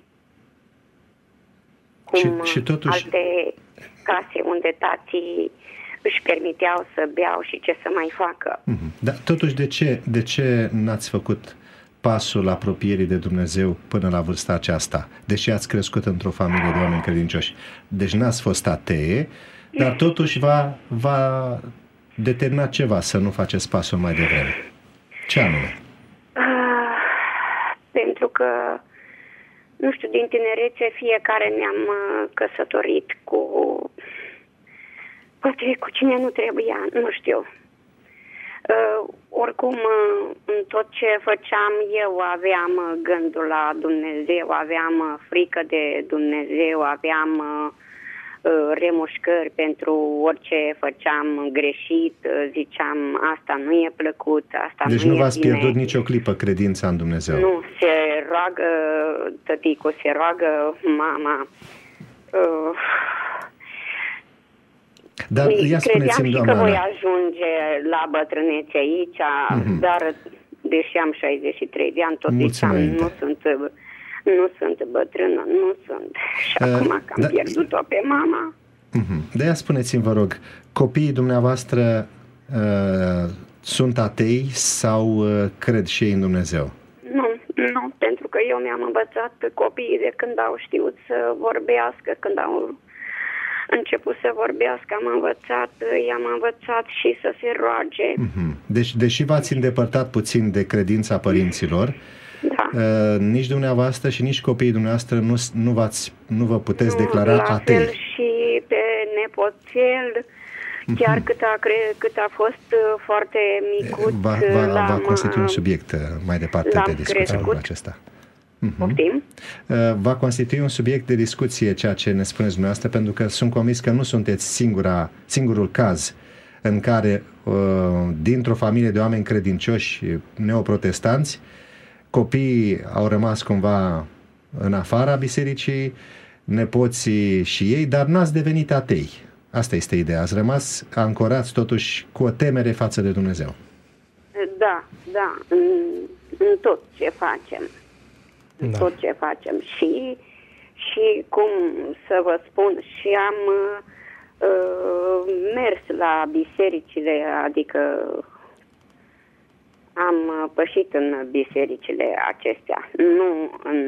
Cum și, și totuși... alte case unde tații își permiteau să beau și ce să mai facă. Mm-hmm. Dar totuși de ce, de ce n-ați făcut pasul apropierii de Dumnezeu până la vârsta aceasta? Deși ați crescut într-o familie de oameni credincioși. Deci n-ați fost atee, dar totuși va, va determina ceva să nu faceți pasul mai devreme. Ce anume? Uh, pentru că, nu știu, din tinerețe fiecare ne-am căsătorit cu... Poate cu cine nu trebuia, nu știu. Uh, oricum, uh, în tot ce făceam eu aveam uh, gândul la Dumnezeu, aveam uh, frică de Dumnezeu, aveam uh, uh, remușcări pentru orice făceam greșit, uh, ziceam asta nu e plăcut, asta deci nu, nu e v-ați bine. pierdut nicio clipă credința în Dumnezeu? Nu, se roagă tăticul, se roagă mama. Uh, Dar ia spuneți-mi, credeam și doamna că voi Ana, ajunge la bătrânețe aici, mm-hmm. dar deși am șaizeci și trei de ani, tot ziceam, nu sunt, nu sunt bătrână, nu sunt. Și uh, acum că am da, pierdut-o pe mama. Uh-huh. De-aia spuneți-mi, vă rog, copiii dumneavoastră uh, sunt atei sau uh, cred și ei în Dumnezeu? Nu, nu, pentru că eu mi-am învățat pe copiii de când au știut să vorbească, când au început să vorbească, am învățat, i-am învățat și să se roage. Mm-hmm. Deci, deși v-ați îndepărtat puțin de credința părinților, da. uh, nici dumneavoastră și nici copiii dumneavoastră nu, nu, v-ați, nu vă puteți nu, declara la atei. Fel și pe nepoțel, chiar mm-hmm. cât, a cre- cât a fost foarte micuț, va, va, va constitui un subiect mai departe de discuție acesta. Poftim? Va constitui un subiect de discuție ceea ce ne spuneți dumneavoastră, pentru că sunt convins că nu sunteți singura, singurul caz în care dintr-o familie de oameni credincioși neoprotestanți, copiii au rămas cumva în afara bisericii, nepoții și ei, dar n-ați devenit atei. Asta este ideea. Ați rămas ancorați totuși cu o temere față de Dumnezeu. Da, da, în, în tot ce facem. Da. Tot ce facem și, și cum să vă spun, și am uh, mers la bisericile, adică am pășit în bisericile acestea, nu în,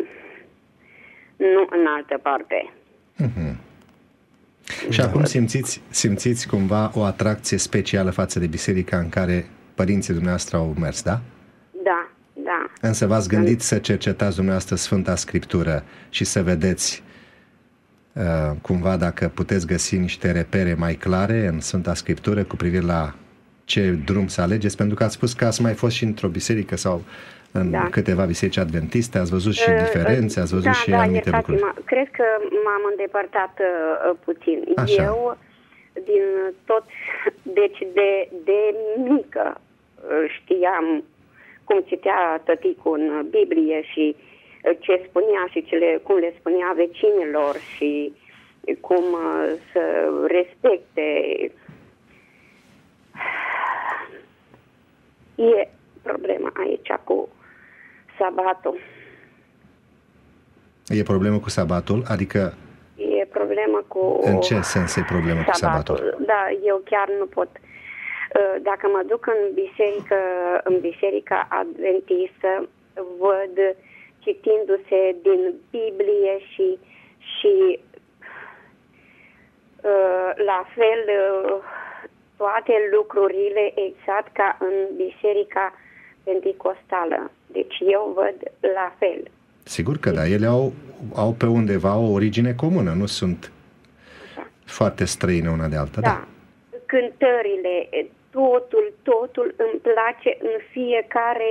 nu în altă parte. Uh-huh. Și acum simțiți, simțiți cumva o atracție specială față de biserica în care părinții dumneavoastră au mers, da? Da. Da. Însă v-ați gândit să cercetați dumneavoastră Sfânta Scriptură și să vedeți uh, cumva dacă puteți găsi niște repere mai clare în Sfânta Scriptură cu privire la ce drum să alegeți, pentru că ați spus că ați mai fost și într-o biserică sau în da. câteva biserici adventiste, ați văzut și uh, diferențe, ați văzut da, și da, anumite lucruri. Cred că m-am îndepărtat uh, puțin. Așa. Eu, din tot, deci de, de mică știam cum citea tăticul în Biblie și ce spunea și ce le, cum le spunea vecinilor și cum să respecte. E problema aici cu sabatul. E problemă cu sabatul? Adică... E problemă cu... În ce sens e problemă cu sabatul? Da, eu chiar nu pot. Dacă mă duc în biserică, în biserica adventistă, văd citindu-se din Biblie și, și la fel toate lucrurile exact ca în biserica penticostală. Deci eu văd la fel. Sigur că da, ele au, au pe undeva o origine comună, nu sunt așa foarte străine una de alta. Da. Da. Cântările, totul, totul îmi place în fiecare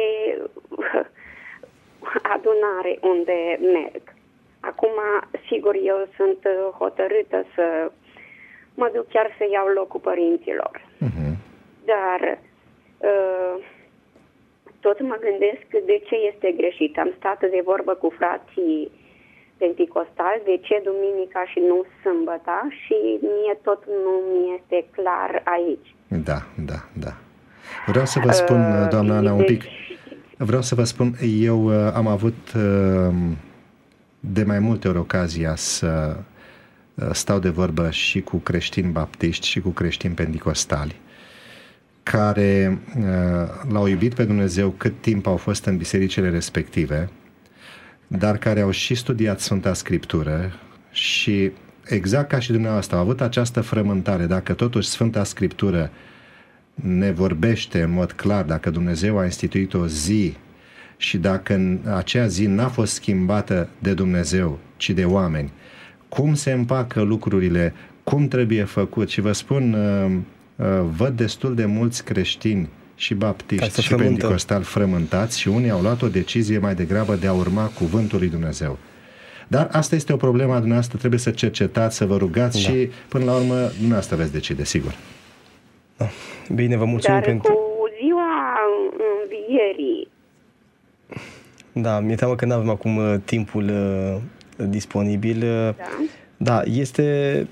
adunare unde merg. Acum, sigur, eu sunt hotărâtă să mă duc chiar să iau locul părinților. Uh-huh. Dar uh, tot mă gândesc de ce este greșit. Am stat de vorbă cu frații penticostali, de ce duminica și nu sâmbăta, și mie tot nu mi este clar aici. Da, da, da. Vreau să vă spun, doamna Ana, un pic... Vreau să vă spun, eu am avut de mai multe ori ocazia să stau de vorbă și cu creștini baptiști și cu creștini penticostali, care l-au iubit pe Dumnezeu cât timp au fost în bisericile respective, dar care au și studiat Sfânta Scriptură și, exact ca și dumneavoastră, au avut această frământare, dacă totuși Sfânta Scriptură ne vorbește în mod clar, dacă Dumnezeu a instituit o zi și dacă în acea zi n-a fost schimbată de Dumnezeu, ci de oameni, cum se împacă lucrurile, cum trebuie făcut. Și vă spun, văd destul de mulți creștini și baptiști și penticostali frământați și unii au luat o decizie mai degrabă de a urma cuvântul lui Dumnezeu. Dar asta este o problemă a dumneavoastră, trebuie să cercetați, să vă rugați, da. Și până la urmă dumneavoastră veți decide, sigur. Da. Bine, vă mulțumim Dar pentru... cu ziua învierii. Da, mi-e teamă că nu avem acum uh, timpul uh, disponibil. Uh, da. Da, este...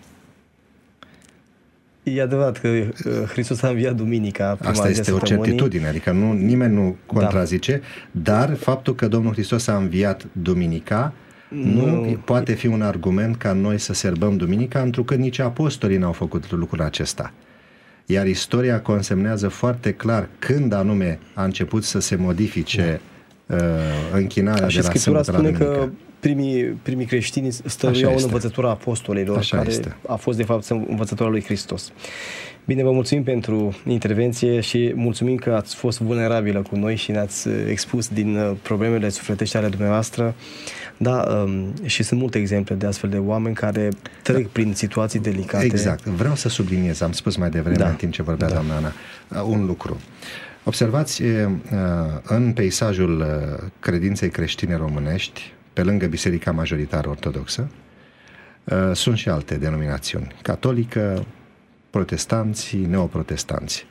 E adevărat că uh, Hristos a înviat duminica. Asta este o certitudine, adică nu, nimeni nu contrazice, da. Dar faptul că Domnul Hristos a înviat duminica nu, nu poate fi un argument ca noi să serbăm duminica, întrucât nici apostolii n-au făcut lucrul acesta. Iar istoria consemnează foarte clar când anume a început să se modifice da. uh, închinarea și de la Scriptura sâmbătă la spune că primii, primii creștini stăruiau în învățătura apostolilor, așa care este. A fost de fapt învățătura lui Hristos. Bine, vă mulțumim pentru intervenție și mulțumim că ați fost vulnerabilă cu noi și ne-ați expus din problemele sufletești ale dumneavoastră. Da, um, și sunt multe exemple de astfel de oameni care trec da. prin situații delicate. Exact. Vreau să subliniez, am spus mai devreme da. în timp ce vorbea da. doamna Ana, un lucru. Observați, în peisajul credinței creștine românești, pe lângă Biserica Majoritară Ortodoxă, sunt și alte denominațiuni. Catolică, protestanții, neoprotestanți.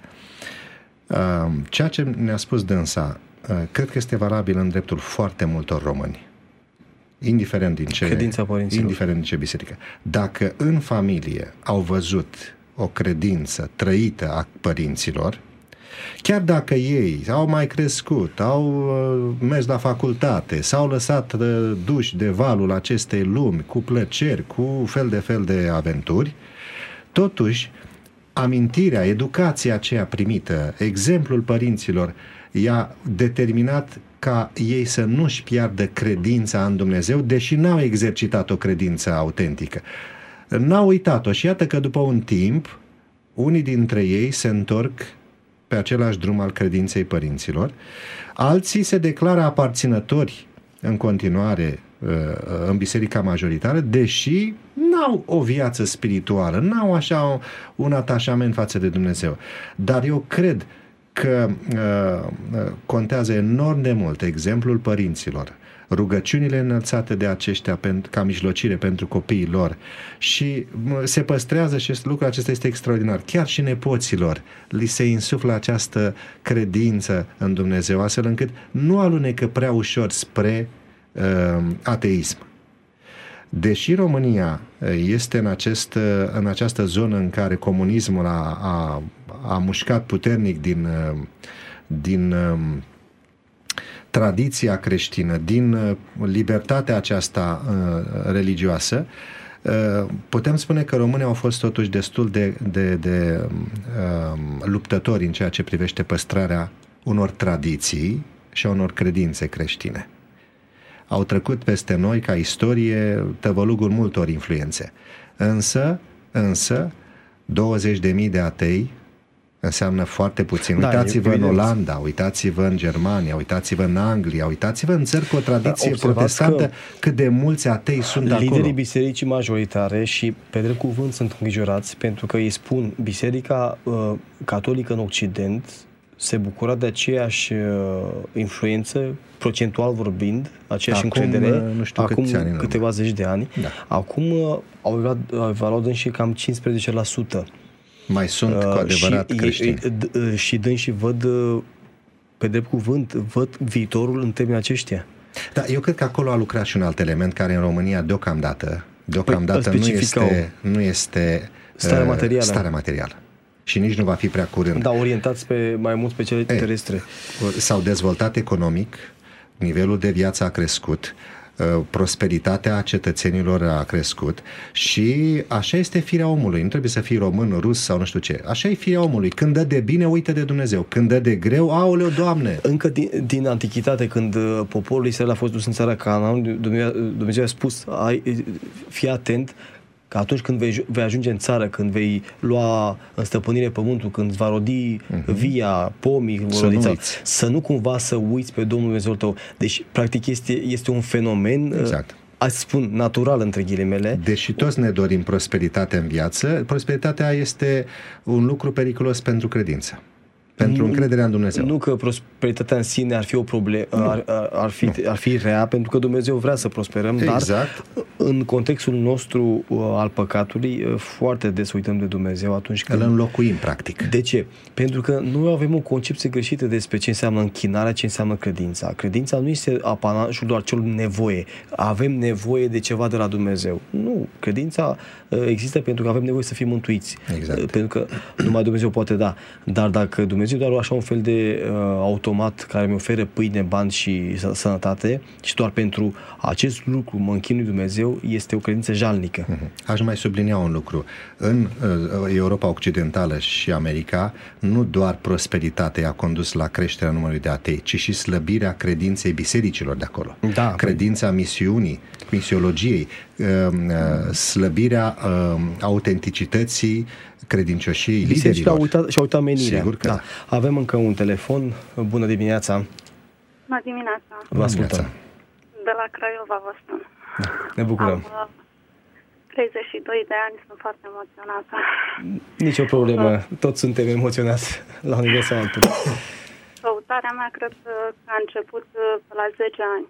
Ceea ce ne-a spus dânsa, cred că este valabil în dreptul foarte multor români. Indiferent din ce, indiferent din ce biserică. Dacă în familie au văzut o credință trăită a părinților, chiar dacă ei au mai crescut, au uh, mers la facultate, s-au lăsat uh, duși de valul acestei lumi, cu plăceri, cu fel de fel de aventuri, totuși, amintirea, educația aceea primită, exemplul părinților, i-a determinat ca ei să nu-și piardă credința în Dumnezeu, deși n-au exercitat o credință autentică. N-au uitat-o și iată că după un timp, unii dintre ei se întorc pe același drum al credinței părinților, alții se declară aparținători în continuare în Biserica Majoritară, deși n-au o viață spirituală, n-au așa un atașament față de Dumnezeu. Dar eu cred că uh, contează enorm de mult exemplul părinților, rugăciunile înălțate de aceștia pentru, ca mijlocire pentru copiii lor și se păstrează și lucrul acesta este extraordinar. Chiar și nepoților li se insuflă această credință în Dumnezeu, astfel încât nu alunecă prea ușor spre uh, ateism. Deși România este în, acest, în această zonă în care comunismul a, a, a mușcat puternic din, din tradiția creștină, din libertatea aceasta religioasă, putem spune că românii au fost totuși destul de, de, de luptători în ceea ce privește păstrarea unor tradiții și a unor credințe creștine. Au trecut peste noi ca istorie tăvălugul multor influențe. Însă, însă, douăzeci de mii de atei înseamnă foarte puțin. Da, uitați-vă în Olanda, uitați-vă în Germania, uitați-vă în Anglia, uitați-vă în țări cu o tradiție da, protestantă, cât de mulți atei sunt liderii acolo. Liderii bisericii majoritare și pe drept cuvânt sunt îngrijorați pentru că îi spun biserica uh, catolică în Occident se bucura de aceeași uh, influență, procentual vorbind, aceeași acum, încredere, nu știu acum ani câteva zeci de ani. Da. Acum uh, au evaluat dâns și cam cincisprezece la sută. Mai sunt cu adevărat uh, și, creștini. Uh, și dâns și văd, uh, pe drept cuvânt, văd viitorul în termenii aceștia. Da, eu cred că acolo a lucrat și un alt element care în România deocamdată, deocamdată păi, nu este, nu este starea materială. Starea materială. Și nici nu va fi prea curând. Da, orientați pe, mai mult pe cele e, terestre. S-au dezvoltat economic, nivelul de viață a crescut, prosperitatea cetățenilor a crescut și așa este firea omului. Nu trebuie să fii român, rus sau nu știu ce. Așa e firea omului. Când dă de bine, uită de Dumnezeu. Când dă de greu, aoleu, Doamne! Încă din, din antichitate, când poporul Israel a fost dus în țara Canaan, Dumnezeu, Dumnezeu a spus, ai, fii atent, că atunci când vei, vei ajunge în țară, când vei lua în stăpânire pământul, când îți va rodi uh-huh. via, pomii, să, rodița, nu să nu cumva să uiți pe Domnul Dumnezeul tău. Deci, practic, este, este un fenomen, exact. Aș spun, natural, între ghilimele. Deși toți ne dorim prosperitate în viață, prosperitatea este un lucru periculos pentru credință. Pentru încrederea în Dumnezeu. Nu că prosperitatea în sine ar fi o problemă, ar, ar, fi, ar fi rea, pentru că Dumnezeu vrea să prosperăm, exact. Dar în contextul nostru uh, al păcatului, uh, foarte des uităm de Dumnezeu atunci când... Îl înlocuim, practic. De ce? Pentru că noi avem o concepție greșită despre ce înseamnă închinarea, ce înseamnă credința. Credința nu este apanajul doar celor nevoie. Avem nevoie de ceva de la Dumnezeu. Nu. Credința uh, există pentru că avem nevoie să fim mântuiți. Exact. Uh, pentru că numai Dumnezeu poate da. Dar dacă Dumnezeu doar așa un fel de uh, automat care mi oferă pâine, bani și sănătate și doar pentru acest lucru mă închinui Dumnezeu, este o credință jalnică. Aș mai sublinia un lucru. În uh, Europa Occidentală și America, nu doar prosperitatea a condus la creșterea numărului de atei, ci și slăbirea credinței bisericilor de acolo. Da. Credința misiunii, misiologiei, uh, uh, slăbirea uh, autenticității credincioșii liderilor. Și-au uitat, și-au uitat menirea. Sigur că da. Da. Avem încă un telefon. Bună dimineața! Bună dimineața! Vă ascultăm. De la Craiova vă spun. Da. Ne bucurăm. Am treizeci și doi de ani, sunt foarte emoționată. Nici o problemă. Toți suntem emoționați la un nivel sau altul. Căutarea mea cred că a început pe la zece ani.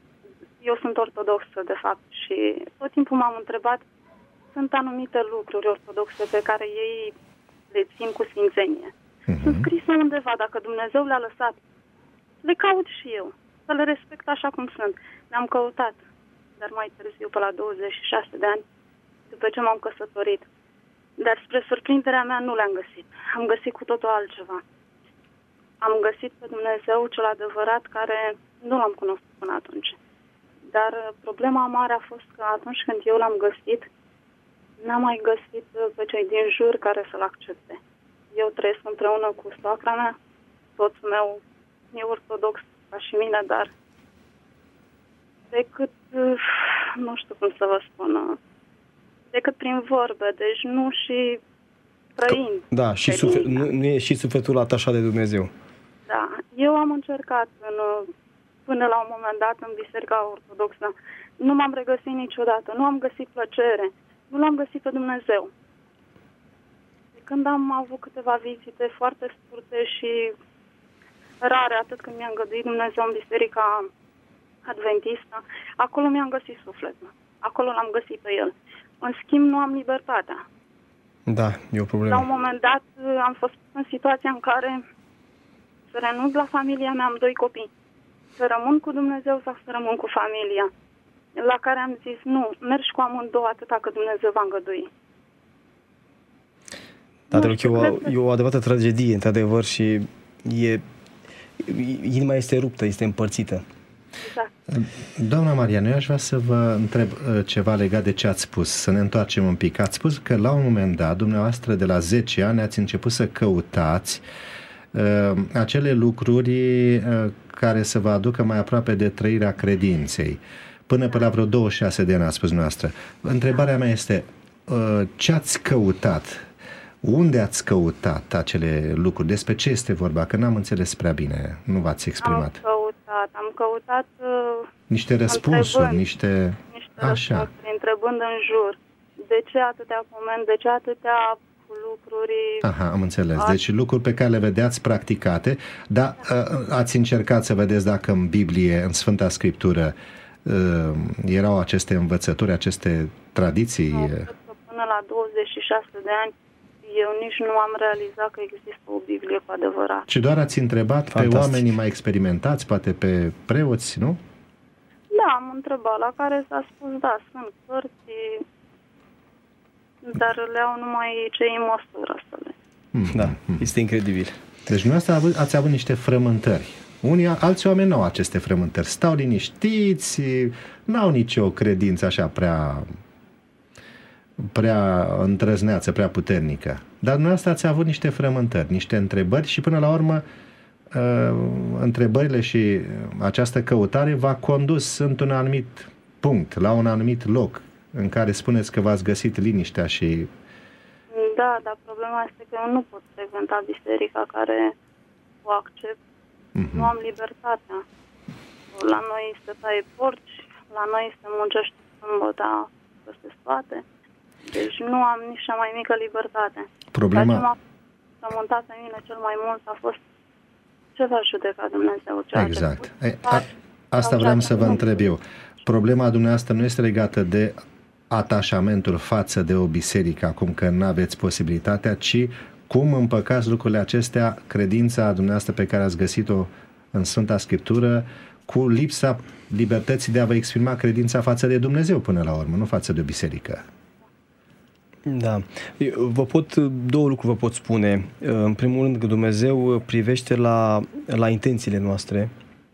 Eu sunt ortodoxă, de fapt, și tot timpul m-am întrebat, sunt anumite lucruri ortodoxe pe care ei le țin cu sfințenie. Uh-huh. Sunt scrise undeva, dacă Dumnezeu le-a lăsat, le caut și eu, să le respect așa cum sunt. Le-am căutat, dar mai târziu, pe la douăzeci și șase de ani, după ce m-am căsătorit. Dar spre surprinderea mea nu le-am găsit. Am găsit cu totul altceva. Am găsit pe Dumnezeu cel adevărat care nu l-am cunoscut până atunci. Dar problema mare a fost că atunci când eu l-am găsit, n-am mai găsit pe cei din jur care să-l accepte. Eu trăiesc împreună cu soacra mea, soțul meu e ortodox ca și mine, dar decât, nu știu cum să vă spun, decât prin vorbe, deci nu și trăind. Da, și suflet, nu, nu e și sufletul atașat de Dumnezeu. Da, eu am încercat în, până la un moment dat în Biserica Ortodoxă, nu m-am regăsit niciodată, nu am găsit plăcere, nu l-am găsit pe Dumnezeu. Când am avut câteva vizite foarte scurte și rare, atât când mi-a îngăduit Dumnezeu în biserica adventistă, acolo mi-am găsit sufletul. Acolo l-am găsit pe el. În schimb, nu am libertatea. Da, e o problemă. La un moment dat am fost în situația în care să renunț la familia mea, am doi copii. Să rămân cu Dumnezeu sau să rămân cu familia. La care am zis, nu, mergi cu amândouă atâta cât Dumnezeu va îngădui. Da, nu știu, e, o, e o adevărată tragedie, într-adevăr, și e, inima este ruptă, este împărțită. Exact. Doamna Marian, eu aș vrea să vă întreb ceva legat de ce ați spus, să ne întoarcem un pic. Ați spus că la un moment dat, dumneavoastră de la zece ani, ați început să căutați uh, acele lucruri uh, care să vă aducă mai aproape de trăirea credinței. Până pe la vreo douăzeci și șase de ani, ați spus dumneavoastră. Întrebarea mea este, uh, ce ați căutat? Unde ați căutat acele lucruri? Despre ce este vorba? Că n-am înțeles prea bine, nu v-ați exprimat. Am căutat, am căutat uh, niște răspunsuri, niște... niște Așa. răspunsuri, întrebând în jur. De ce atâtea comenzi, de ce atâtea lucruri... Aha, am înțeles. Deci lucruri pe care le vedeați practicate, dar ați încercat să vedeți dacă în Biblie, în Sfânta Scriptură, erau aceste învățături, aceste tradiții? Nu, până la douăzeci și șase de ani eu nici nu am realizat că există o Biblie cu adevărat. Și doar ați întrebat Fantastic. pe oamenii mai experimentați, poate pe preoți, nu? Da, am întrebat, la care s-a spus, da, sunt cărți, dar le au numai cei în măsură să le... Da, este incredibil. Deci nu ați avut, ați avut niște frământări. Unii, alți oameni nu au aceste frământări. Stau liniștiți, n-au nicio credință așa prea... prea îndrăzneață, prea puternică. Dar dumneavoastră ați avut niște frământări, niște întrebări și până la urmă uh, întrebările și această căutare v-a condus într-un anumit punct, la un anumit loc în care spuneți că v-ați găsit liniștea și... Da, dar problema este că eu nu pot frecventa biserica care o accept. Mm-hmm. Nu am libertatea. La noi se taie porci, la noi se muncește sâmbăta peste toate. Deci nu am nici cea mai mică libertate. Problema... Dar ce m-a frământat pe mine cel mai mult a fost ce va judeca Dumnezeu. Ceea exact. Ce e, a, asta vreau să vă întreb eu. Problema dumneavoastră nu este legată de atașamentul față de o biserică, acum că nu aveți posibilitatea, ci cum împăcați lucrurile acestea, credința dumneavoastră pe care ați găsit-o în Sfânta Scriptură, cu lipsa libertății de a vă exprima credința față de Dumnezeu până la urmă, nu față de o biserică. Da. Vă pot, două lucruri vă pot spune. În primul rând că Dumnezeu privește la, la intențiile noastre.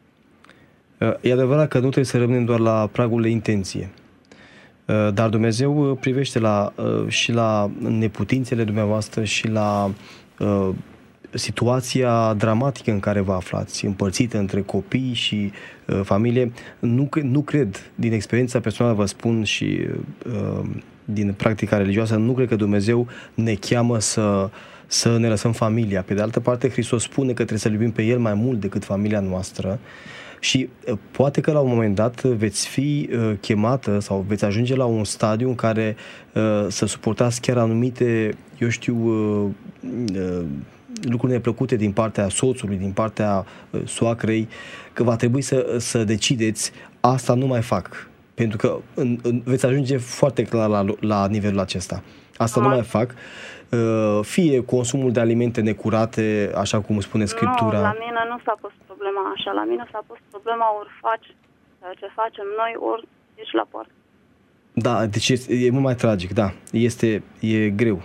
E adevărat că nu trebuie să rămânem doar la pragul de intenție. Dar Dumnezeu privește la, și la neputințele dumneavoastră și la uh, situația dramatică în care vă aflați, împărțită între copii și uh, familie. Nu, nu cred, din experiența personală vă spun și uh, din practica religioasă, nu cred că Dumnezeu ne cheamă să, să ne lăsăm familia. Pe de altă parte, Hristos spune că trebuie să-L iubim pe El mai mult decât familia noastră. Și poate că la un moment dat veți fi uh, chemată sau veți ajunge la un stadiu în care uh, să suportați chiar anumite, eu știu, uh, uh, lucruri neplăcute din partea soțului, din partea uh, soacrei, că va trebui să, să decideți, asta nu mai fac. Pentru că în, în, veți ajunge foarte clar la, la nivelul acesta. Asta A. nu mai fac. Uh, fie consumul de alimente necurate, așa cum spune Scriptura. Nu, la mine nu s-a pus problema așa. La mine s-a pus problema ori faci ceea ce facem noi, ori ești la poartă. Da, deci este, e mult mai tragic, da. Este, e greu.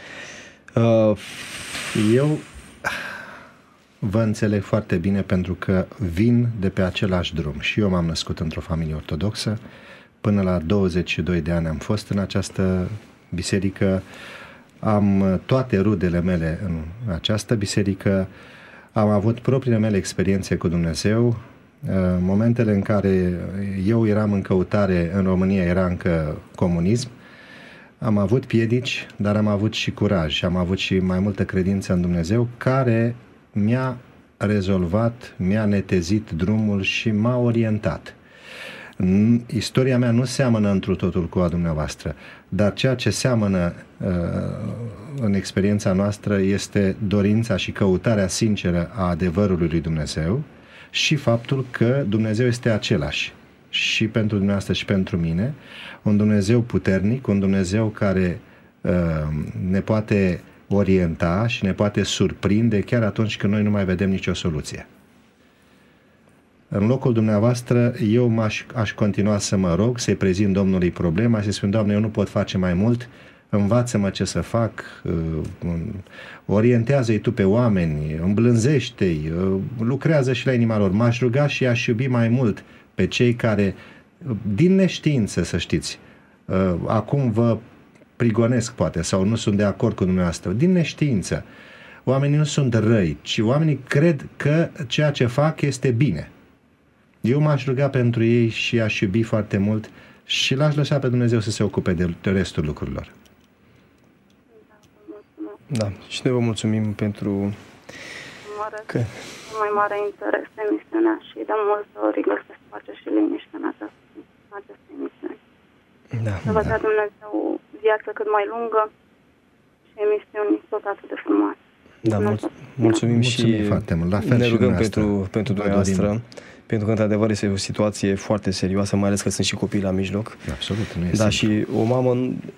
Uh, Eu vă înțeleg foarte bine pentru că vin de pe același drum. Și eu m-am născut într-o familie ortodoxă. Până la douăzeci și doi de ani am fost în această biserică. Am toate rudele mele în această biserică, am avut propriile mele experiențe cu Dumnezeu. Momentele în care eu eram în căutare, în România era încă comunism, am avut piedici, dar am avut și curaj, am avut și mai multă credință în Dumnezeu, care mi-a rezolvat, mi-a netezit drumul și m-a orientat. Istoria mea nu seamănă întru totul cu a dumneavoastră, dar ceea ce seamănă în experiența noastră este dorința și căutarea sinceră a adevărului lui Dumnezeu și faptul că Dumnezeu este același și pentru dumneavoastră și pentru mine, un Dumnezeu puternic, un Dumnezeu care ne poate orienta și ne poate surprinde chiar atunci când noi nu mai vedem nicio soluție. În locul dumneavoastră, eu m-aș, aș continua să mă rog, să-i prezint Domnului problema și să spun, Doamne, eu nu pot face mai mult, învață-mă ce să fac, orientează-i Tu pe oameni, îmblânzește-i, lucrează și la inima lor. M-aș ruga și aș iubi mai mult pe cei care, din neștiință, să știți, acum vă prigonesc poate sau nu sunt de acord cu dumneavoastră, din neștiință. Oamenii nu sunt răi, ci oamenii cred că ceea ce fac este bine. Eu m-aș ruga pentru ei și aș iubi foarte mult și l-aș lăsa pe Dumnezeu să se ocupe de restul lucrurilor. Da, și noi vă mulțumim pentru Mare, că... mai mare interes de emisiunea și de multe ori găsesc pace și liniște în această, în această emisiune. Da, să vă da. dea Dumnezeu viață cât mai lungă și emisiuni tot atât de frumoase. Da, mul- mulțumim, Mulțumim și foarte mult. La fel ne și rugăm dumneavoastră. pentru, pentru Vă dumneavoastră, dorim. pentru că într-adevăr este o situație foarte serioasă, mai ales că sunt și copii la mijloc. Absolut, nu este Da, simplu. și o mamă,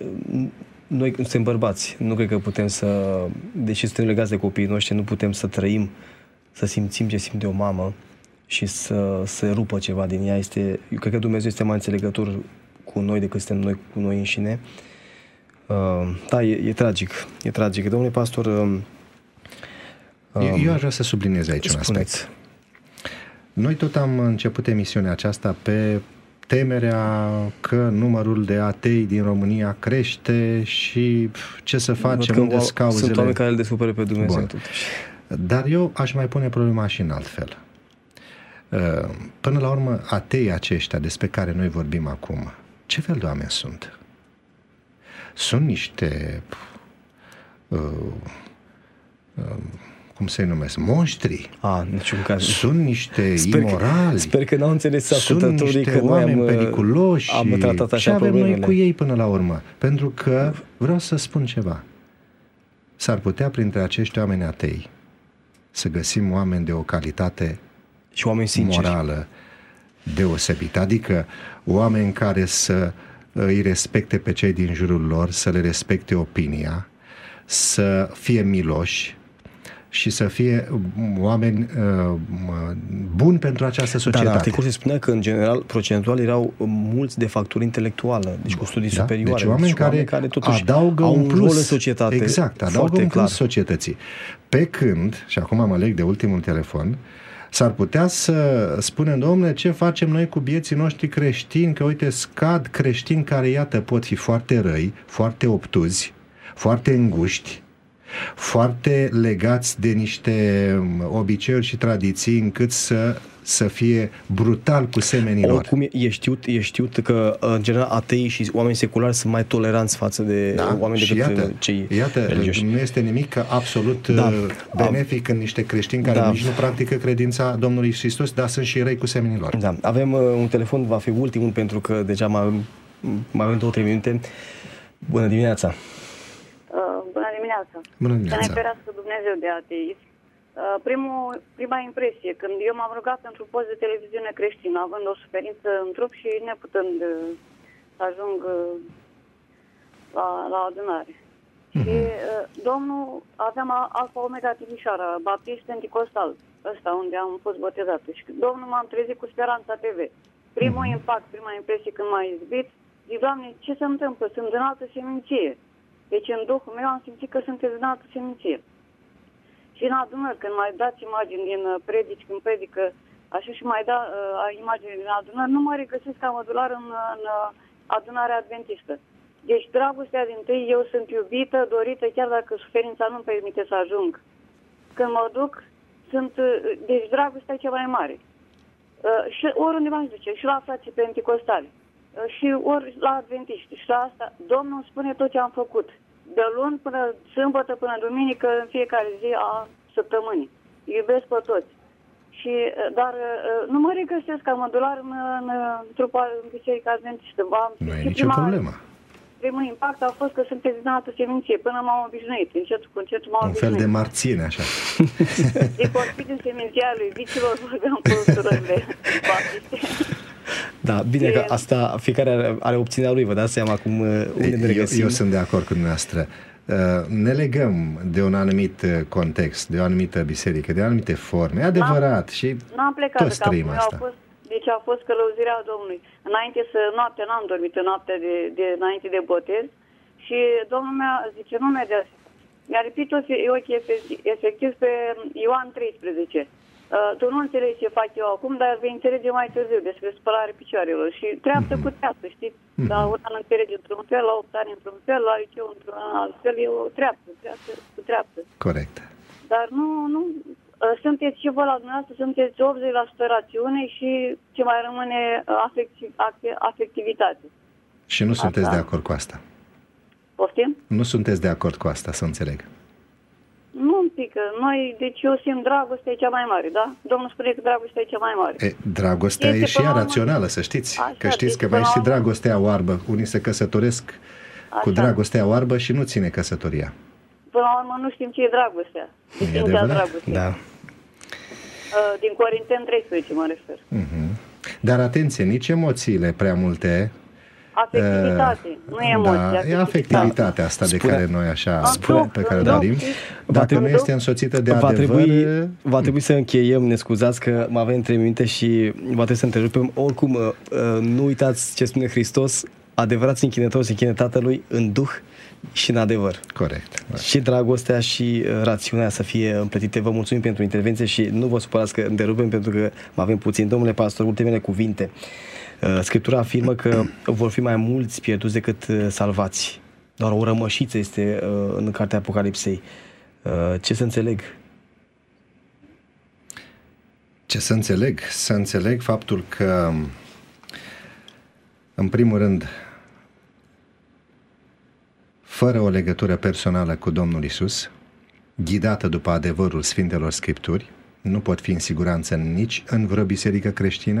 noi suntem bărbați, nu cred că putem să, deși suntem legați de copiii noștri, nu putem să trăim, să simțim ce simte o mamă și să se rupă ceva din ea. Este, eu cred că Dumnezeu este mai înțelegător cu noi decât suntem noi cu noi înșine. Uh, da, e, e tragic, e tragic. Domnule pastor, uh, Eu, eu aș vrea să subliniez aici un spuneți. aspect. Noi tot am început emisiunea aceasta pe temerea că numărul de atei din România crește și ce să facem, unde sunt cauzele. Sunt oameni care îl descoperă pe Dumnezeu. Bun. Totuși. Dar eu aș mai pune problema și în alt fel. Până la urmă, ateii aceștia despre care noi vorbim acum, ce fel de oameni sunt? Sunt niște uh, uh, cum să-i numesc, monștri. A, în niciun caz. Sunt niște sper imorali. Că, sper că n-au înțeles ascultătorii sunt niște că noi oameni am, periculoși. am tratat așa ce avem problemele. noi cu ei până la urmă? Pentru că vreau să spun ceva. S-ar putea printre acești oameni atei să găsim oameni de o calitate și oameni sinceri, morală deosebită. Adică oameni care să îi respecte pe cei din jurul lor, să le respecte opinia, să fie miloși și să fie oameni uh, buni pentru această societate. Dar în articol se spunea că, în general, procentual erau mulți de factură intelectuală, deci cu studii da? superioare. Deci oameni, deci, care, oameni care totuși adaugă au un un plus rol în societate. Exact, adaugă un plus clar. societății. Pe când, și acum mă leg de ultimul telefon, s-ar putea să spunem, domnule, ce facem noi cu bieții noștri creștini, că uite, scad creștini care, iată, pot fi foarte răi, foarte obtuzi, foarte înguști, foarte legați de niște obiceiuri și tradiții încât să, să fie brutal cu semenii lor. Oricum e, e, știut, e știut că, în general, ateii și oameni seculari sunt mai toleranți față de da? oameni decât iată, cei iată, religioși. nu este nimic absolut Da. benefic în niște creștini care Da. nici nu practică credința Domnului Iisus Hristos, dar sunt și răi cu semenii lor. Da, avem uh, un telefon, va fi ultimul pentru că deja mai, mai avem două, trei minute. Bună dimineața! Uh, bună dimineața! Bună Să ne dimineața! ferească Dumnezeu de ateiți. Uh, primul, prima impresie, când eu m-am rugat pentru un post de televiziune creștină, având o suferință în trup și neputând uh, să ajung uh, la, la adunare. Mm-hmm. Și uh, domnul, aveam Alfa Omega Timișoara, baptist penticostal, ăsta unde am fost botezată. Și domnul m-am trezit cu Speranța T V. Primul mm-hmm. impact, prima impresie când m-a izbit, zic, Doamne, ce se întâmplă? Sunt în altă seminție. Deci în Duhul meu am simțit că sunteți în altă seminție. Și în adunări, când mai dați imagini din predici, când predică, așa și mai da uh, imagini din adunări, nu mă regăsesc ca mădular în, în uh, adunarea adventistă. Deci dragostea din tâi, eu sunt iubită, dorită, chiar dacă suferința nu-mi permite să ajung. Când mă duc, sunt, uh, deci dragostea e cea mai mare. Uh, și oriunde m-aș duce, și la frații penticostali, uh, și ori la adventiști, și la asta, Domnul spune tot ce am făcut. De luni până sâmbătă, până duminică, în fiecare zi a săptămânii. Iubesc pe toți. Și, dar nu mă regăsesc ca mădular în, în, în trupa în biserica adventistă. Nu e nicio problemă. Primul impact a fost că sunteți din altă seminție. Până m-am obișnuit. Încetul cu încetul m-am obișnuit. Un fel de marține, așa. De copii din seminția lui vicilor, băgăm cu surările baptiste. Da, bine că asta fiecare are, are opțiunea lui, vă dați seama cum unde ne regăsim. Eu, eu sunt de acord cu dumneavoastră. Ne legăm de un anumit context, de o anumită biserică, de anumite forme, e adevărat, și n-am plecat, toți trăim asta. A fost, deci a fost călăuzirea Domnului. Înainte să, noaptea, n-am dormit în noaptea de, de, înainte de botez și Domnul meu zice, nu mergea. Mi-a lipit ochii efectiv pe Ioan treisprezece. Uh, tu nu înțelegi ce fac eu acum, dar vei înțelege mai târziu despre spălare picioarelor. Și treaptă mm-hmm. cu treaptă, știi? Mm-hmm. La un an înțelege într-un fel, la opt ani într-un fel, la liceu într-un alt fel, e o treaptă, treaptă cu treaptă. Corect. Dar nu, nu, uh, sunteți și vă la dumneavoastră, sunteți optzeci la sută rațiune și ce mai rămâne afecti, afectivitate. Și nu sunteți asta. de acord cu asta? Poftim? Nu sunteți de acord cu asta, să înțeleg. Nu un pic, noi, deci eu simt dragostea e cea mai mare, da? Domnul spune că dragostea e cea mai mare. E, dragostea este e și ea rațională, să știți. Așa, că știți că mai este dragostea oarbă. Unii se căsătoresc așa. Cu dragostea oarbă și nu ține căsătoria. Până la urmă nu știm ce e dragostea. E adevărat? Da. Din Corinteni treisprezece mă refer. Uh-huh. Dar atenție, nici emoțiile prea multe... Afectivitate, uh, nu emoția. Da, e afectivitatea asta de Spune, care noi așa, Spune, pe care o dorim. Dacă va nu este însoțită de va adevăr... Trebui, va trebui să încheiem, ne scuzați că mă avem trei minute și va trebui să întrerupem. Oricum, nu uitați ce spune Hristos, adevărați închinători se închină Tatălui în duh și în adevăr. Corect. Și dragostea și rațiunea să fie împletite. Vă mulțumim pentru intervenție și nu vă supărați că înderupem pentru că mai avem puțin. Domnule pastor, ultimele cuvinte. Scriptura afirmă că vor fi mai mulți pierduți decât salvați. Doar o rămășiță este în cartea Apocalipsei. Ce să înțeleg? Ce să înțeleg? Să înțeleg faptul că, în primul rând, fără o legătură personală cu Domnul Isus, ghidată după adevărul Sfintelor Scripturi, nu pot fi în siguranță nici în vreo biserică creștină,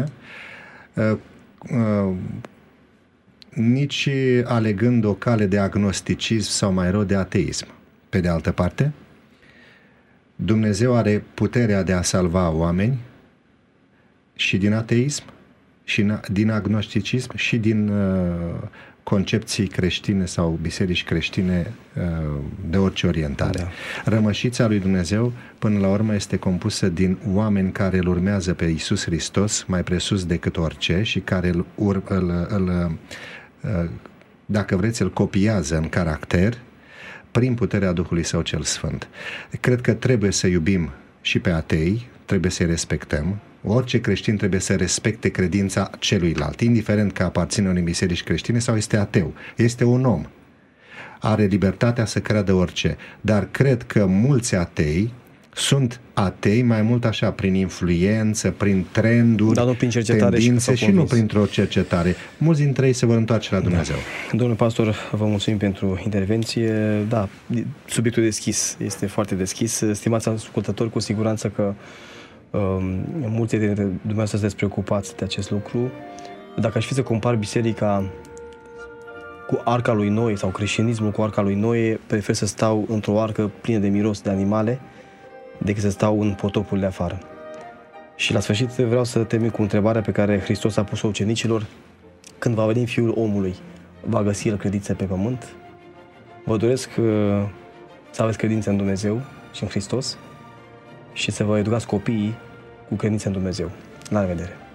Uh, nici alegând o cale de agnosticism sau mai rău de ateism. Pe de altă parte, Dumnezeu are puterea de a salva oameni și din ateism, și din agnosticism, și din uh, concepții creștine sau biserici creștine uh, de orice orientare. Da. Rămășița lui Dumnezeu, până la urmă, este compusă din oameni care îl urmează pe Iisus Hristos mai presus decât orice și care îl, îl, îl, îl uh, dacă vreți, îl copiază în caracter prin puterea Duhului Său cel Sfânt. Cred că trebuie să iubim și pe atei, trebuie să-i respectăm. Orice creștin trebuie să respecte credința celuilalt, indiferent că aparține unei biserici creștine sau este ateu. Este un om. Are libertatea să creadă orice. Dar cred că mulți atei sunt atei mai mult așa, prin influență, prin trenduri, dar nu prin cercetare tendințe și, și nu printr-o cercetare. Mulți dintre ei se vor întoarce la Dumnezeu. Da. Domnule pastor, vă mulțumim pentru intervenție. Da, subiectul deschis, este foarte deschis. Stimați ascultători, cu siguranță că um, mulți dintre dumneavoastră sunteți preocupați de acest lucru. Dacă aș fi să compar biserica cu arca lui Noe sau creștinismul cu arca lui Noe, prefer să stau într-o arcă plină de miros de animale decât să stau în potopul de afară. Și la sfârșit vreau să termin cu întrebarea pe care Hristos a pus-o ucenicilor: când va veni Fiul omului, va găsi El credință pe pământ? Vă doresc să aveți credință în Dumnezeu și în Hristos și să vă educați copiii cu credință în Dumnezeu. La revedere!